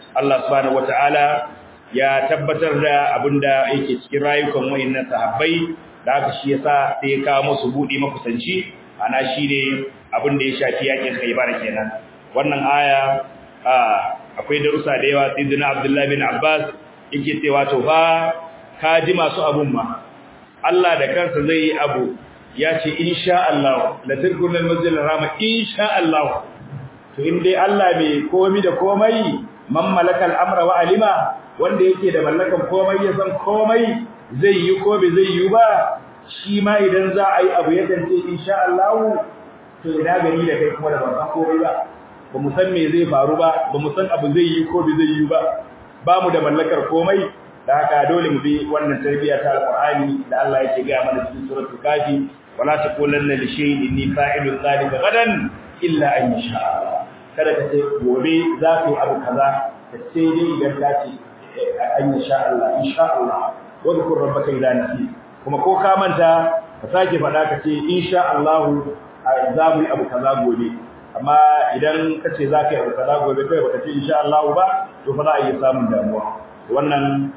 Allah subhanahu wataala ya tabbatar da abinda yake cikin rayukan wayannan sahabbai da haka shi yasa sai ya kawo musu budi makusanci ana shine abinda ya shafi yakin Khaybar kenan wannan aya akwai darussa da yawa sayyidina Abdullah bin Abbas yake cewa to fa kaji masu abun ma Allah da kansa zai yi abu ya ce insha Allah la tadkhulul masjidil haram insha Allah to in dai Allah mai komai da komai man malakal amra wa alima wanda yake da mallakan komai ya san komai zai yi ko bai zai yi ba shi ma idan za a yi abu ya dace insha Allah to ina gani da kai kuma da ba san komai ba ba mu san me zai faru ba ba mu san abu zai yi ko bai zai yi ba ba mu da mallakar komai da haka dole mu bi wannan tarbiyya ta alqur'ani da Allah yake ga mana cikin suratul kafi wala taqulanna li shay'in inni fa'ilun dhalika gadan illa an yasha Allah kada ka ce gobe za ka yi abu kaza ka ce dai idan ka ce an yasha Allah insha Allah wa dhkur rabbaka idha nasi kuma ko ka manta ka sake faɗa ka ce insha Allah za mu yi abu kaza gobe amma idan ka ce za ka yi abu kaza gobe kai baka ce insha Allah ba to fa za a yi samun damuwa wannan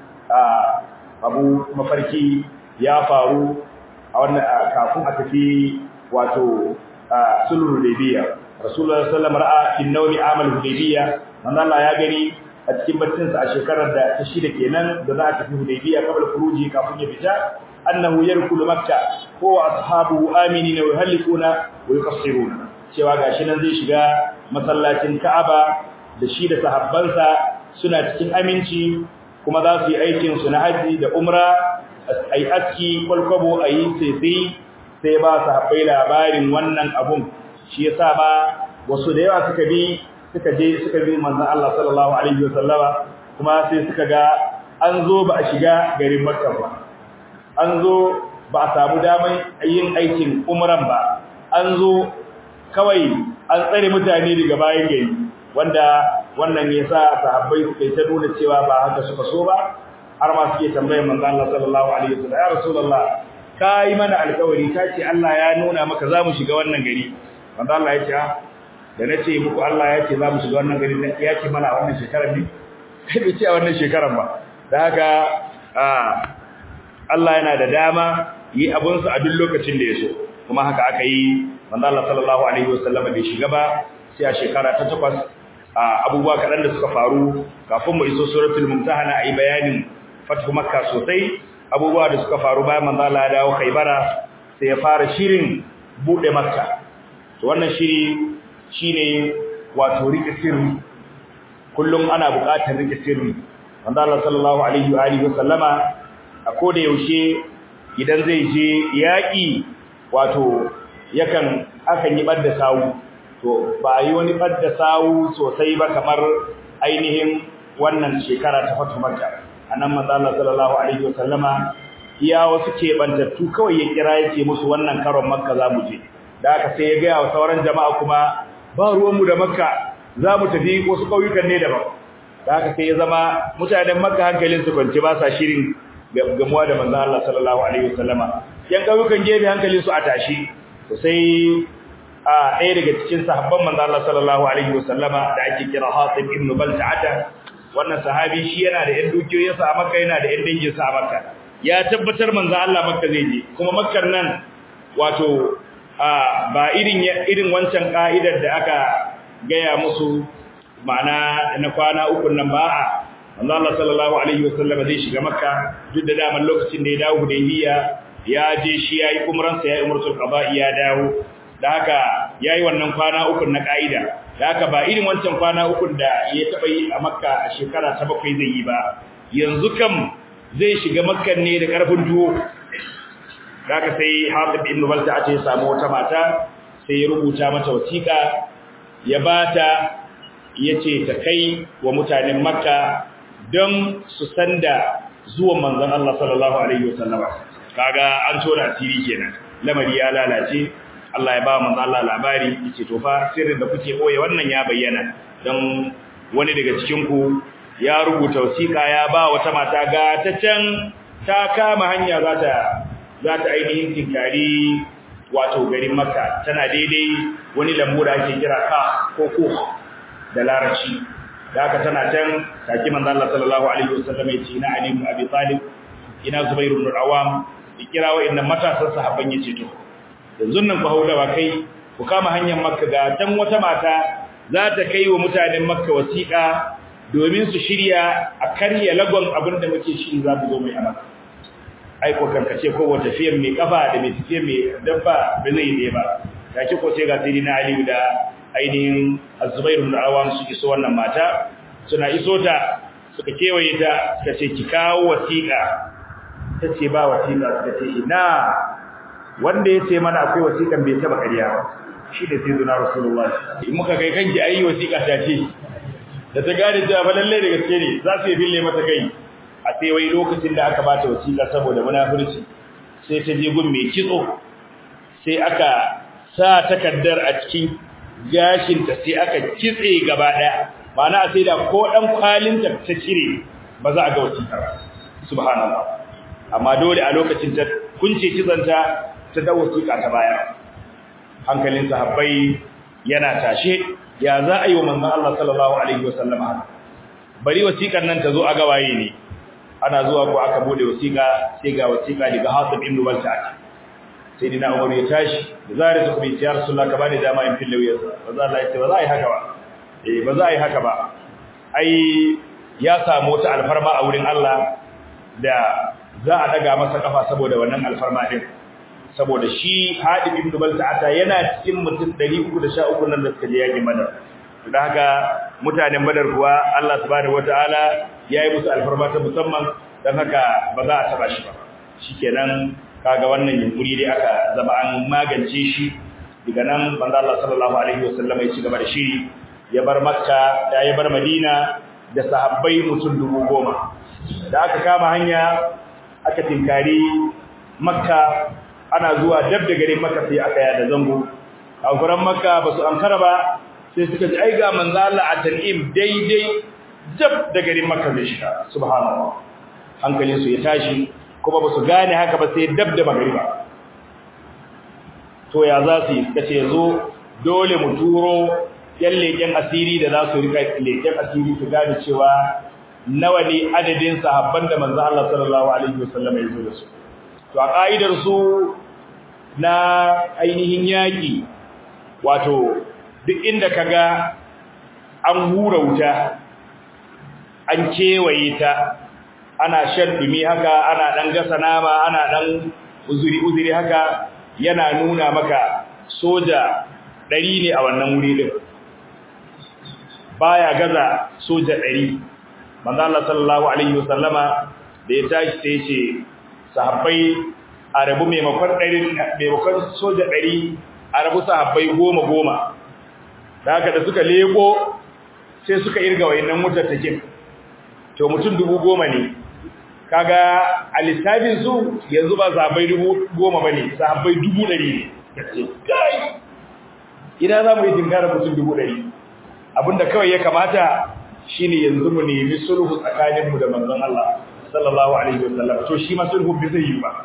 abu mafarki ya faru a wannan kafin a tafi wato sulhul hudaybiyya rasulullahi sallallahu alaihi wasallam ra'a fi nawmi amal hudaybiyya manzo Allah ya gani a cikin baccin sa a shekarar da ta shida kenan da za a tafi hudaybiyya kabla furuji kafin ya fita annahu yarkulu makka ko ashabu aminina wa yuhallikuna wa yuqassiruna cewa gashi nan zai shiga masallacin Ka'aba da shi da sahabbansa suna cikin aminci kuma za su yi aikin su na haji da umra ai aski kwalkwabo ayi sai sai ba sahabbai labarin wannan abun shi yasa ba wasu da yawa suka bi suka je suka bi manzon Allah sallallahu alaihi wasallama kuma sai suka ga an zo ba a shiga garin Makka ba an zo ba a samu damar yin aikin umran ba an zo kawai an tsare mutane daga bayan gari wanda wannan yasa sahabbai suka yi ta nuna cewa ba haka suka so ba har ma suke tambayar manzon Allah sallallahu alaihi wasallam ya rasulullah kai mana alƙawari kace Allah ya nuna maka zamu shiga wannan gari manzon Allah ya ce da nace muku Allah ya ce zamu shiga wannan gari dan ya ce mana a wannan shekarar ne kai bai ce a wannan shekarar ba da haka Allah yana da dama yi abun sa a duk lokacin da ya so kuma haka aka yi manzon Allah sallallahu alaihi wasallam bai shiga ba sai a shekara ta takwas abubuwa kaɗan da suka faru kafin mu iso suratul mumtahana ayi bayanin fatu makka sosai abubuwa da suka faru bayan manzo Allah ya dawo Khaybara sai ya fara shirin bude makka to wannan shiri shine wato rike sirri kullum ana buƙatar rike sirri manzo Allah sallallahu alaihi wa alihi wasallama a koda yaushe idan zai je yaki wato yakan akan yi badda sawu to ba yi wani badda sawu sosai ba kamar ainihin wannan shekara ta fatu makka annan manzo Allah sallallahu alaihi wasallama iya wasu ke bantattu kawai ya kira yace musu wannan karon makka za mu je da haka sai ya ga wa sauran jama'a kuma ba ruwan mu da makka za mu tafi wasu kauyukan ne daban da haka sai ya zama mutanen makka hankalin su kwance ba sa shirin gamuwa da manzo Allah sallallahu alaihi wasallama yan kauyukan gefe hankalin su a tashi to sai a ɗaya daga cikin sahabban manzo Allah sallallahu alaihi wasallama da ake kira Hatib ibn Balta'ata wannan sahabi shi yana da ɗan dukiyoyinsa a Makka yana da ɗan danginsa a Makka ya tabbatar manzo Allah Makka zai je kuma Makkar nan wato ba irin irin wancan ka'idar da aka gaya musu ma'ana na kwana uku nan ba a manzo Allah sallallahu alaihi wasallam zai shiga Makka duk da daman lokacin da ya dawo Hudaybiya ya je shi yayi umransa yayi umratul qada ya dawo da haka yayi wannan kwana uku na ka'ida da haka ba irin wancan kwana uku da ya taba yi a Makka a shekara ta bakwai zai yi ba yanzu kam zai shiga Makka ne da karfin tuwo da haka sai Hatib ibn Balta'a ya samu wata mata sai ya rubuta mata wasiƙa ya bata yace ta kai wa mutanen Makka don su sanda zuwan manzon Allah sallallahu alaihi wasallam kaga an tona asiri kenan lamari ya lalace Allah ya ba manzo Allah labari yace to fa sirrin da kuke boye wannan ya bayyana dan wani daga cikin ku ya rubuta wasiƙa ya ba wata mata ga ta can ta kama hanya za ta za ta ainihin tinkari wato garin Makka tana daidai wani lambu da ake kira ka ko ko da Larabci da haka tana can taki manzo Allah sallallahu alaihi wasallam ya ce ina Ali ibn Abi Talib ina Zubair ibn Awam kira wa'annan matasan sahabban yace to yanzu nan ku hauda ba kai ku kama hanyar Makka ga dan wata mata za ta kai wa mutanen Makka wasiƙa domin su shirya a karya lagon abin da muke shi za mu zo mai amana ai ko kankace ko wata tafiyar mai kafa da mai tafiyar mai dabba ba zai yi ba kake ko sai ga sayyidina Ali da ainihin Az-Zubair ibn Awam su iso wannan mata suna iso ta suka kewaye ta suka ce ki kawo wasiƙa tace ba wasiƙa suka ce ina wanda yace mana akwai wasiƙan bai taba ƙarya ba shi da sayyidina Rasulullah in muka kai kanki ayi wasiƙa ta ce da ta gane cewa ba lalle da gaske ne za su yi bille mata kai a sai wai lokacin da aka bata wasiƙa saboda munafurci sai ta je gun mai kitso sai aka sa takaddar a cikin gashinta sai aka kitse gaba daya ma'ana sai da ko dan kwalin ta ta cire ba za a ga wasiƙa ba subhanallah amma dole a lokacin ta kunce kizanta ta da wasiƙa ta baya hankalin sahabbai yana tashe ya za a yi wa manzon Allah sallallahu alaihi wasallam haka bari wasiƙar nan ta zo a gawaye ne ana zuwa ko aka bude wasiƙa sai ga wasiƙa daga Hatib ibn Balta'a sai dina Umar ya tashi da zare su bi ya Rasulullah ka bani dama in fille wuyar ba za Allah ya ce ba za a yi haka ba eh ba za a yi haka ba ai ya samu wata alfarma a wurin Allah da za a daga masa kafa saboda wannan alfarma din saboda shi Hatib ibn Balta'a yana cikin mutum ɗari uku da sha uku nan da suka je yakin Badar don haka mutanen Badar kuwa Allah subhanahu wataala yayi musu alfarma ta musamman dan haka ba za a taba shi ba shikenan kaga wannan yunkuri dai aka zama an magance shi daga nan manzo Allah sallallahu alaihi wasallam ya ci gaba da shiri ya bar Makka da ya bar Madina da sahabbai mutum dubu goma da aka kama hanya aka tinkari Makka ana zuwa dab da garin Makka sai aka yada zango a gurin Makka basu ankara ba sai suka ji ai ga manzo Allah a Tan'im daidai dab da garin Makka zai shiga subhanallah hankalin su ya tashi kuma ba su gane haka ba sai dab da magriba to ya za su yi kace yazo dole mu turo yan leken asiri da za su rika leken asiri su gane cewa nawa ne adadin sahabban da manzo Allah sallallahu alaihi wasallam ya zo da su to a kaidar su na ainihin yaki wato duk inda kaga an hura wuta an kewaye ta ana shan dumi haka ana dan gasa nama ana dan uzuri uzuri haka yana nuna maka soja ɗari ne a wannan wuri din baya gaza soja ɗari manzo Allah sallallahu alaihi wasallama da ya tashi sai ce sahabbai arabu maimakon ɗari maimakon soja ɗari arabu sahabbai goma goma da haka da suka leko sai suka irga wayannan mutattakin to mutum dubu goma ne kaga alisabin su yanzu ba sahabbai dubu goma bane sahabbai dubu ɗari ne kai ina za mu yi tinkara mutum dubu ɗari abinda kawai ya kamata shine yanzu mu nemi sulhu tsakaninmu da manzon Allah sallallahu alaihi wasallam to shi ma sulhu bai zai yi ba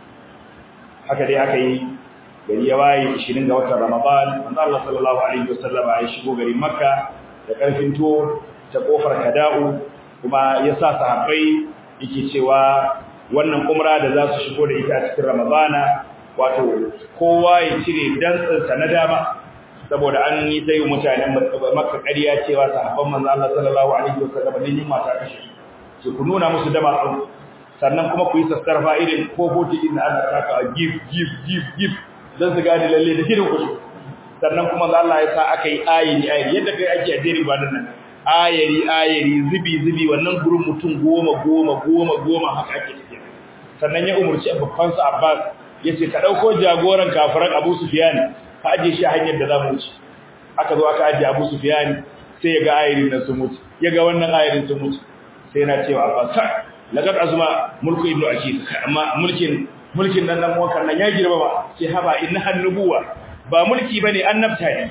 haka dai aka yi gari ya waye ishirin ga watan Ramadan manzon Allah sallallahu alaihi wasallam ya shigo garin Makka da karfin to ta kofar Kada'u kuma ya sa sahabbai yake cewa wannan umra da za su shigo da ita a cikin Ramadana wato kowa ya cire dantsinsa na dama saboda an yi sai mutanen Makka ƙarya cewa sahabban manzo Allah sallallahu alaihi wasallam ne yin mata kashe su ku nuna musu dama tsaro sannan kuma ku yi sassarfa irin ko boti din Allah saka give give give give dan su gane lalle da shirin ku sannan kuma Allah ya sa aka yi ayiri ayiri yadda kai ake a jerin gwanan nan ayiri ayiri zubi zubi wannan gurin mutum goma goma goma goma haka ake cikin sannan ya umurci babban sa Abbas yace ka dauko jagoran kafiran Abu Sufyan ka aje shi hanyar da zamu wuce aka zo aka aje Abu Sufyan sai ya ga ayirin nan sun mutu ya ga wannan ayirin sun mutu sai yana cewa Abbas laqad azma mulku ibnu akid amma mulkin mulkin nan nan wakan nan ya girba ba sai haba inna hannubuwa ba mulki bane annabta ne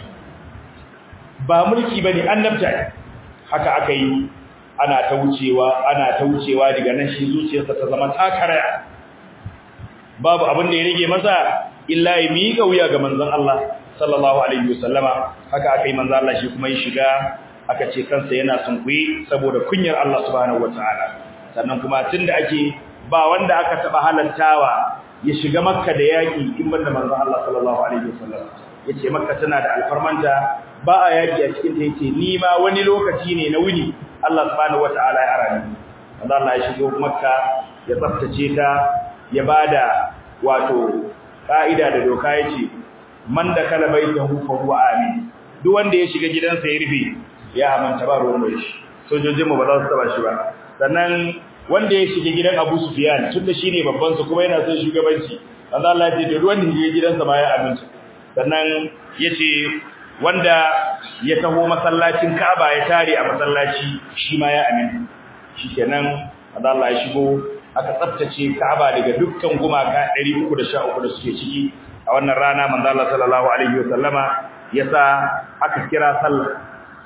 ba mulki bane annabta ne haka aka yi ana ta wucewa ana ta wucewa daga nan shi zuciyarsa ta zama takaraya babu abin da ya rage masa illa ya miƙa wuya ga manzon Allah sallallahu alaihi wasallama haka aka yi manzon Allah shi kuma ya shiga aka ce kansa yana sunkuyi saboda kunyar Allah subhanahu wataala sannan kuma tunda ake ba wanda aka taba halantawa ya shiga makka da yaki in banda manzon Allah sallallahu alaihi wasallam yace makka tana da alfarmanta ba a yaki a cikin ta yace ni ma wani lokaci ne na wuni Allah subhanahu wataala ya arani manzon Allah ya shigo makka ya tsaftace ta ya bada wato ka'ida da doka yace man da kala baitahu fa huwa amin duk wanda ya shiga gidansa ya rufe ya amanta ba ruwan mai shi sojojin mu ba za su taba shi ba sannan wanda ya shiga gidan Abu Sufyan tunda shine babban su kuma yana son shugabanci manzo Allah ya ce duk wanda ya shiga gidansa ma ya aminta sannan yace wanda ya taho masallacin Ka'aba ya tare a masallaci shi ma ya aminta shikenan manzo Allah ya shigo aka tsaftace Ka'aba daga dukkan gumaka ɗari uku da sha uku da suke ciki a wannan rana manzo Allah sallallahu alaihi wasallama yasa aka kira sallah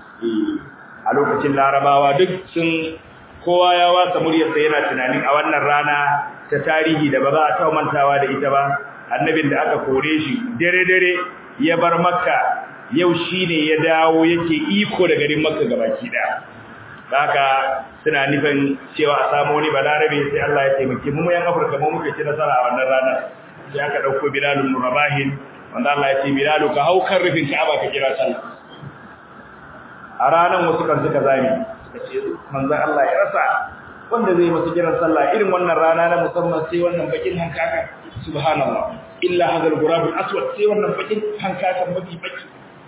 a lokacin Larabawa duk sun kowa ya wasa muryarsa yana tunanin a wannan rana ta tarihi da ba za a taɓa mantawa da ita ba annabin da aka kore shi dare dare ya bar Makka yau shine ya dawo yake iko da garin Makka gabaki daya haka suna nufin cewa a samu wani balarabe sai Allah ya taimake mu yan Afirka mu muka ci nasara a wannan rana sai aka dauko Bilal ibn Rabah wanda Allah ya ce Bilal ka hau kan rufin Ka'aba ka kira sallah a ranan wasu kan suka zami suka ce manzon Allah ya rasa wanda zai masa kiran sallah irin wannan rana na musamman sai wannan bakin hankaka subhanallah illa hadal gurab al-aswad sai wannan bakin hankaka mafi baki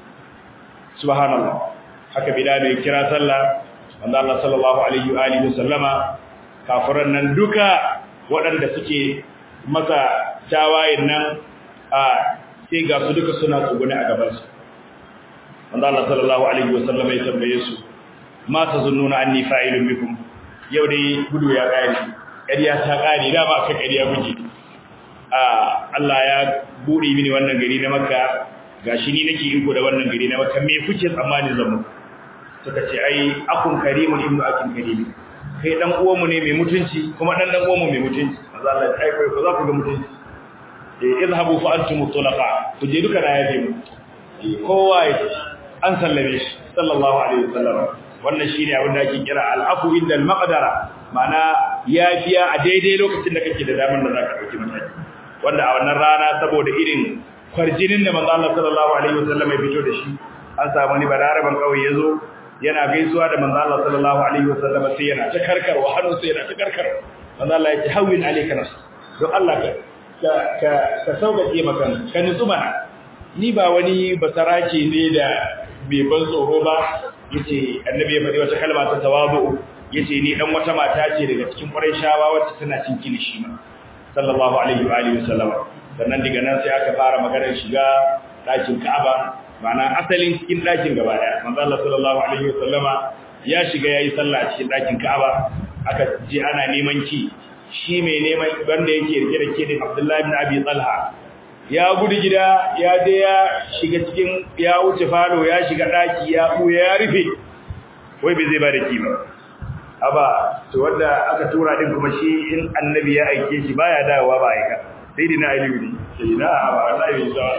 subhanallah haka Bilal ya kira sallah wanda Allah sallallahu alaihi wa alihi wasallama kafiran nan duka waɗanda suke masa tawayen nan a sai ga su duka suna tsugune a gaban su wanda Allah sallallahu alaihi wasallama ya tambaye su ma tazunnuna anni fa'ilun bikum yau dai gudu ya kare ƙarya ta kare da ba ka ƙarya guje a Allah ya bude mini wannan gari na Makka gashi ni nake iko da wannan gari na Makka me kuke tsammani zan muku suka ce ai akun karimun ibnu akin karimi kai dan uwanmu ne mai mutunci kuma dan dan uwanmu mai mutunci manzo Allah ai kai ko za ku ga mutunci eh izhabu fa antum tulaqa ku je duka da yaje mu kowa an sallame shi sallallahu alaihi wasallam wannan shine abin da ake kira al-afu inda al-maqdara ma'ana yafiya a daidai lokacin da kake da damar da zaka dauki mataki wanda a wannan rana saboda irin kwarjinin da manzo Allah sallallahu alaihi wasallam ya fito da shi an samu ni balaraban kawai yazo yana gaisuwa da manzo Allah sallallahu alaihi wasallam sai yana ta karkarwa hannu sai yana ta karkarwa manzo Allah ya ce hawin alayka nas don Allah ka ka ka sauƙaƙe maka ka nutsu mana ni ba wani basarake ne da bai ban tsoro ba yace annabi ya faɗi wata kalma ta tawazu yace ni dan wata mata ce daga cikin Qurayshawa wacce tana cin kilishi ma sallallahu alaihi wa alihi wasallam sannan daga nan sai aka fara maganar shiga ɗakin Ka'aba ma'ana asalin cikin ɗakin gaba daya manzo Allah sallallahu alaihi wasallama ya shiga yayi sallah cikin ɗakin Ka'aba aka je ana neman ki shi mai neman wanda yake rike da ke da Abdullah ibn Abi Talha ya gudu gida ya je ya shiga cikin ya wuce falo ya shiga ɗaki ya buya ya rufe wai bai zai ba da kima aba to wanda aka tura din kuma shi in annabi ya aike shi baya dawowa ba aika sai dina aliyu ne sai na aba wallahi bai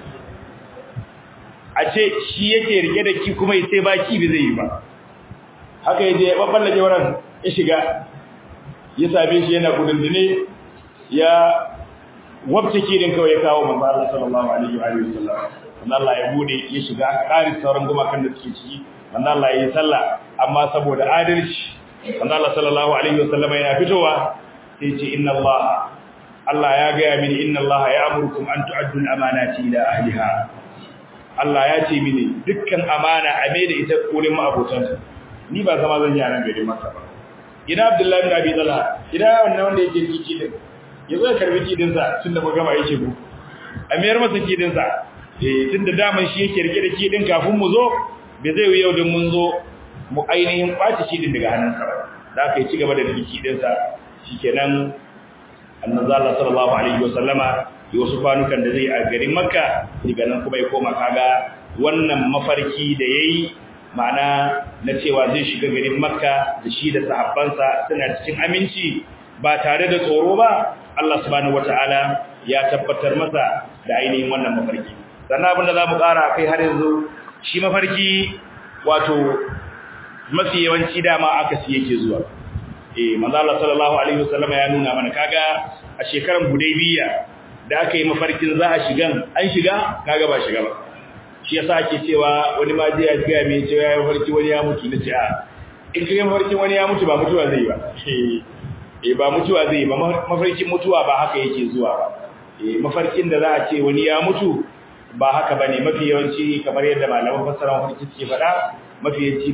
a ce shi yake rike da ki kuma sai ba ki bai zai yi ba haka yaje ya baballaje wannan ya shiga ya sabe shi yana gudundune ya wabce kidin kawai ya kawo manzo Allah sallallahu alaihi wa alihi wasallam manzo Allah ya bude ya shiga kari sauran gumakan da suke ciki manzo Allah ya yi sallah amma saboda adalci manzo Allah sallallahu alaihi wasallam yana fitowa sai ce inna Allah Allah ya ga mini inna Allah ya'murukum an tu'addu al-amanati ila ahliha Allah ya ce mini dukkan amana a mai da ita kullum abotanta ni ba zama zan yi a nan gari maka ba ina Abdullahi ibn Abi Talha ina wannan wanda yake kici din yazo ya karbi kidin sa tunda ba gama yake ku amiyar masa kidin sa eh tunda daman shi yake rike da kidin kafin mu zo bai zai yau din mun zo mu ainihin kwaci kidin daga hannunsa ba da aka yi ci gaba da rike kidin sa shikenan annabi Allah sallallahu alaihi wasallama yi wasu kwanukan da zai a garin Makka daga nan kuma ya koma kaga wannan mafarki da yayi ma'ana na cewa zai shiga garin Makka da shi da sahabbansa suna cikin aminci ba tare da tsoro ba Allah subhanahu wataala ya tabbatar masa da ainihin wannan mafarki sannan abin da zamu ƙara kai har yanzu shi mafarki wato mafi yawanci dama akasi yake zuwa eh manzo Allah sallallahu alaihi wasallam ya nuna mana kaga a shekaran Hudaybiya da aka yi mafarkin za a shigan an shiga kaga ba shiga ba shi yasa ake cewa wani ma jiya ga me cewa ya mafarki wani ya mutu nace a in kai mafarkin wani ya mutu ba mutuwa zai ba eh ba mutuwa zai ba mafarkin mutuwa ba haka yake zuwa ba eh mafarkin da za a ce wani ya mutu ba haka bane mafi yawanci kamar yadda malaman fassara mafarki suke faɗa mafi yawanci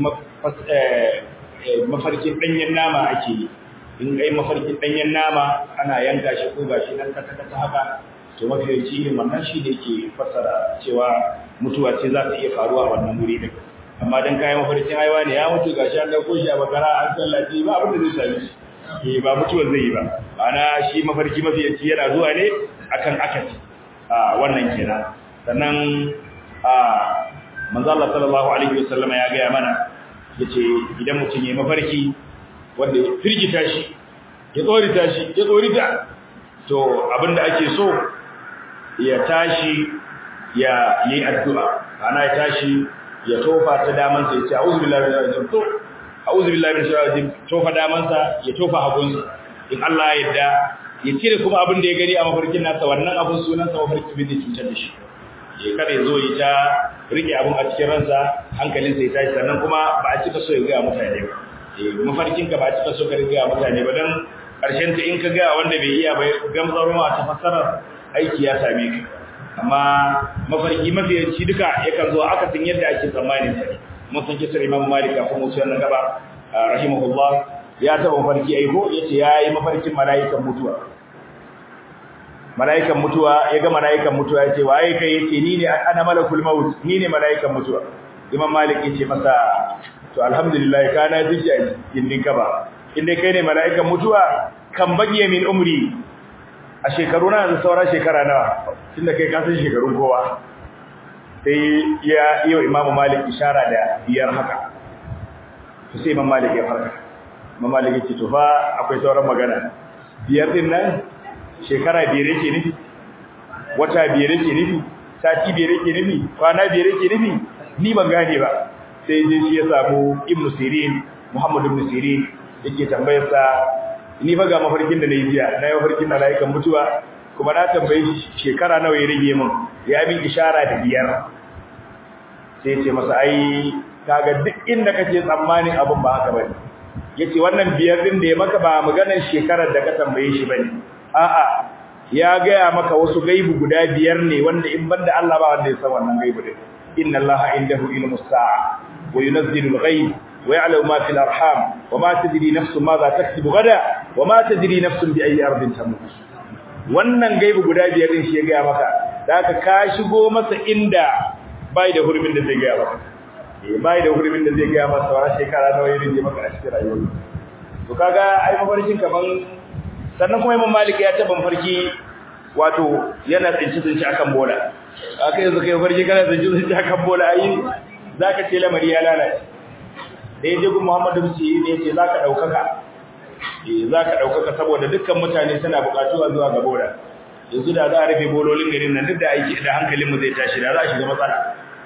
mafarkin danyen nama ake yi in kai mafarkin danyen nama ana yanka shi ko gashi nan kaka kaka haka to mafi yawanci irin wannan shi da yake fassara cewa mutuwa ce za ta iya faruwa a wannan wuri din amma dan kai mafarkin haiwa ne ya mutu gashi an dauko shi a bakara an sallaci ba abin da zai same shi eh ba mutuwa zai yi ba ana shi mafarki mafi yawanci yana zuwa ne akan akati a wannan kenan sannan a manzo Allah sallallahu alaihi wasallam ya ga mana yace idan mutum yayi mafarki wanda ya firgita shi ya tsorita shi ya tsorita to abinda ake so ya tashi ya yi addu'a ana ya tashi ya tofa ta daman sa yace a'udhu billahi minash shaitanir to a'udhu billahi minash shaitanir rajim tofa daman sa ya tofa hagun in Allah ya yarda ya cire kuma abin da ya gani a mafarkin nasa wannan abin sunan sa mafarki bai zai cutar da shi ya kada ya zo ya ta rike abin a cikin ransa hankalinsa ya tashi sannan kuma ba a cika so ya ga mutane ba eh mafarkin ka ba a cika so ka ga mutane ba dan karshen ta in ka ga wanda bai iya ba gamsarwa ta fasarar aiki ya same ka amma mafarki mafiyanci duka yakan zo akasin yadda ake tsammanin sa mun san kisar Imam Malik kafin mu wannan gaba rahimahullah ya taba mafarki aiko yace yayi mafarkin malaikan mutuwa malaikan mutuwa ya ga malaikan mutuwa yace waye kai yace ni ne ana malakul maut ni ne malaikan mutuwa Imam Malik yace masa to alhamdulillah kana jiji a gindin ka ba inda kai ne malaikan mutuwa kan bagiye min umri a shekaru na da sauran shekara nawa tunda kai ka san shekarun kowa sai ya yi Imam Malik ishara da biyar haka sai Imam Malik ya farka Imam Malik yace to fa akwai sauran magana biyar din nan shekara biyar yake nufi wata biyar yake nufi sati biyar yake nufi kwana biyar yake nufi ni ban gane ba sai je shi ya samu Ibn Sirin Muhammad ibn Sirin yake tambayar sa ni fa ga mafarkin da nayi jiya na yi mafarkin malaikan mutuwa kuma na tambaye shi shekara nawa ya rage min ya bin ishara da biyar sai ce masa ai kaga duk inda kake tsammanin abun ba haka bane yace wannan biyar din da ya maka ba maganar shekarar da ka tambaye shi bane a'a ya gaya maka wasu gaibu guda biyar ne wanda in banda Allah ba wanda ya san wannan gaibu din inna Allaha indahu ilmus sa'a wa yunzilu al-ghaib wa ya'lamu ma fil arham wa ma tadri nafsun madha taktubu gada wa ma tadri nafsun bi ayyi ardin tamut wannan gaibu guda biyar din shi ya gaya maka da ka ka shigo masa inda bai da hurumin da zai gaya maka eh bai da hurumin da zai gaya masa wa shekara nawa yayin da maka a cikin rayuwar to kaga ai mafarkin kaman sannan kuma Imam Malik ya taba farki wato yana tsinci tsinci akan bola aka yanzu kai farki kana tsinci tsinci akan bola ai zaka ce lamari ya lalace dai dai Muhammad bin Sirin ne ce zaka daukaka eh zaka daukaka saboda dukkan mutane suna bukatuwa zuwa ga bola yanzu da za a rufe bololin garin nan duk da aiki da hankalin mu zai tashi da za a shiga matsala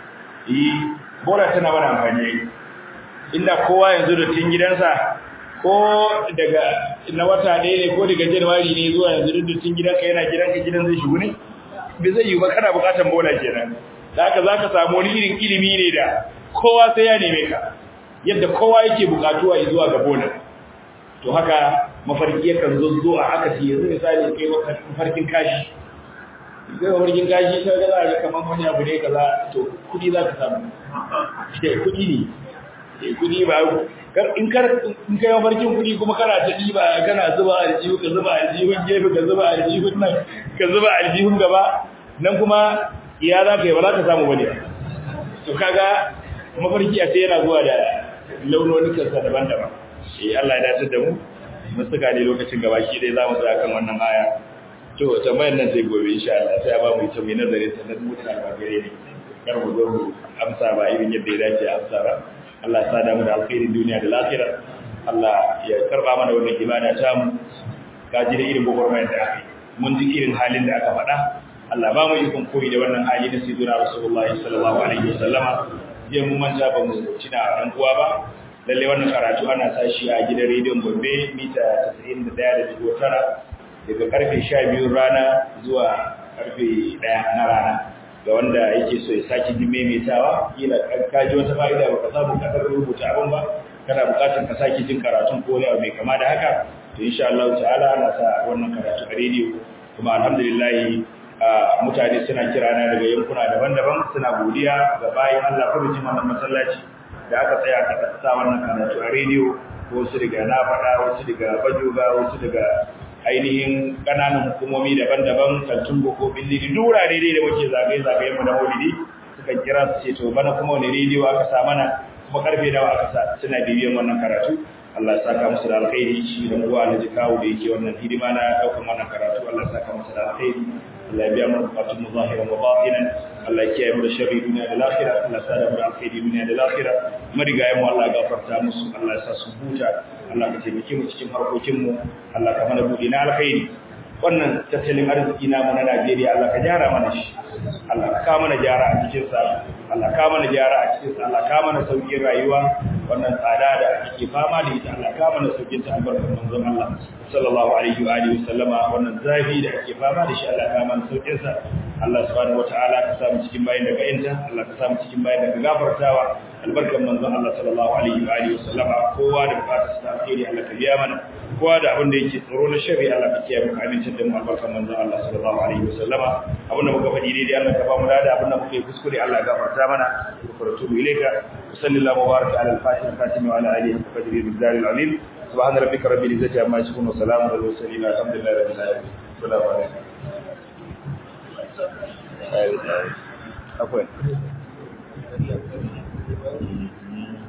eh bola tana bada amfani inda kowa yanzu da tin gidansa ko daga na wata ɗaya ne ko daga January ne zuwa yanzu dukkan gidanka yana gidanka gidan zai shigo ne bai zai yi ba kana bukatar bola kenan da haka zaka samu wani irin ilimi ne da kowa sai ya neme ka yadda kowa yake bukatuwa zuwa ga bola to haka mafarki yakan zozzo a aka ci yanzu misali kai mafarkin kashi kai mafarkin kashi sai ga za ka kaman wani abu ne kaza to kudi za ka samu kudi ne kudi ba in kar in kai mafarkin kudi kuma kana ta diba kana zuba aljihu ka zuba aljihun gefe ka zuba aljihun nan ka zuba aljihun gaba nan kuma iya za ka yi ba za ka samu bane to kaga mafarki a sai yana zuwa da launonin kansa daban-daban eh Allah ya dace da mu mun saka ne lokacin gaba shi dai zamu tsaya kan wannan aya to tambayar nan sai gobe insha Allah sai ba mu ita mai nazarin ta na mutum albagare ne kar mu zo mu amsa ba irin yadda ya dace amsa ba Allah ya sada mu da alkhairin duniya da lafiya Allah ya karba mana wannan ibada ta mu kaji da irin gogormayar da aka yi mun ji irin halin da aka faɗa Allah ba mu ikon koyi da wannan hali da sayyidina Rasulullahi sallallahu alaihi wasallama je mu manta ba mu cina ran uwa ba lalle wannan karatu ana sashi a gidan rediyon Gombe mita tasa'in da ɗaya da digo tara daga karfe sha biyu rana zuwa karfe ɗaya na rana ga wanda yake so ya saki jin maimaitawa kila ka ji wata fa'ida baka samu ka rubuta abin ba kana buƙatar ka saki jin karatun ko ne mai kama da haka to insha Allah ta'ala ana sa wannan karatu a rediyo kuma alhamdulillah mutane suna kira na daga yankuna daban-daban suna godiya ga bayan Allah furucin wannan masallaci da aka tsaya aka sa wannan karatu a rediyo wasu daga na faɗa wasu daga bajoga wasu daga ainihin kananan hukumomi daban-daban kantun boko billiri durare dai da muke zagaye-zagaye mu da maulidi suka kira su ce to bana kuma wani rediyo aka sa mana kuma karfe nawa aka sa suna bibiyan wannan karatu Allah ya saka musu da alkhairi shi dan uwa Alhaji Kawu da yake wannan hidima na daukan wannan karatu Allah ya saka musu da alkhairi Allah ya biya mu bukatun mu zahiran wa batinan Allah ya kiyaye mu da sharri duniya da lafiya Allah ya sa da mu alkhairi duniya da lafiya marigayen mu Allah ya gafarta musu Allah ya sa su huta Allah ka taimake mu cikin harkokin mu Allah ka mana budi na alkhairi wannan tattalin arziki namu na Najeriya Allah ka gyara mana shi Allah ka mana gyara a cikin sa Allah ka mana gyara a cikin sa Allah ka mana sauƙin rayuwa wannan tsada da ake fama da ita Allah ka mana sauƙin ta albarkar manzon Allah sallallahu alaihi wa alihi wasallama wannan zafi da ake fama da shi Allah ka mana sauƙin sa Allah subhanahu wataala ka samu cikin bayin da kayinta Allah ka samu cikin bayin da ka gafartawa albarkar manzon Allah sallallahu alaihi wa alihi wasallama kowa da bukatar sa alheri Allah ka biya mana kowa da abin da yake tsoro na sharri Allah ka kiyaye mu amincin da mu albarkar manzon Allah sallallahu alaihi wasallama abin da muka faɗi daidai Allah ka ba mu da abin da muka yi kuskure Allah ya gafarta mana kuratu ilaika sallallahu wa baraka ala al-fatih al-khatim wa ala alihi wa qadri al-dar al-alim subhana rabbika rabbil izzati amma yasifun wa salamun ala al-mursalin alhamdulillahi rabbil alamin assalamu alaikum akwai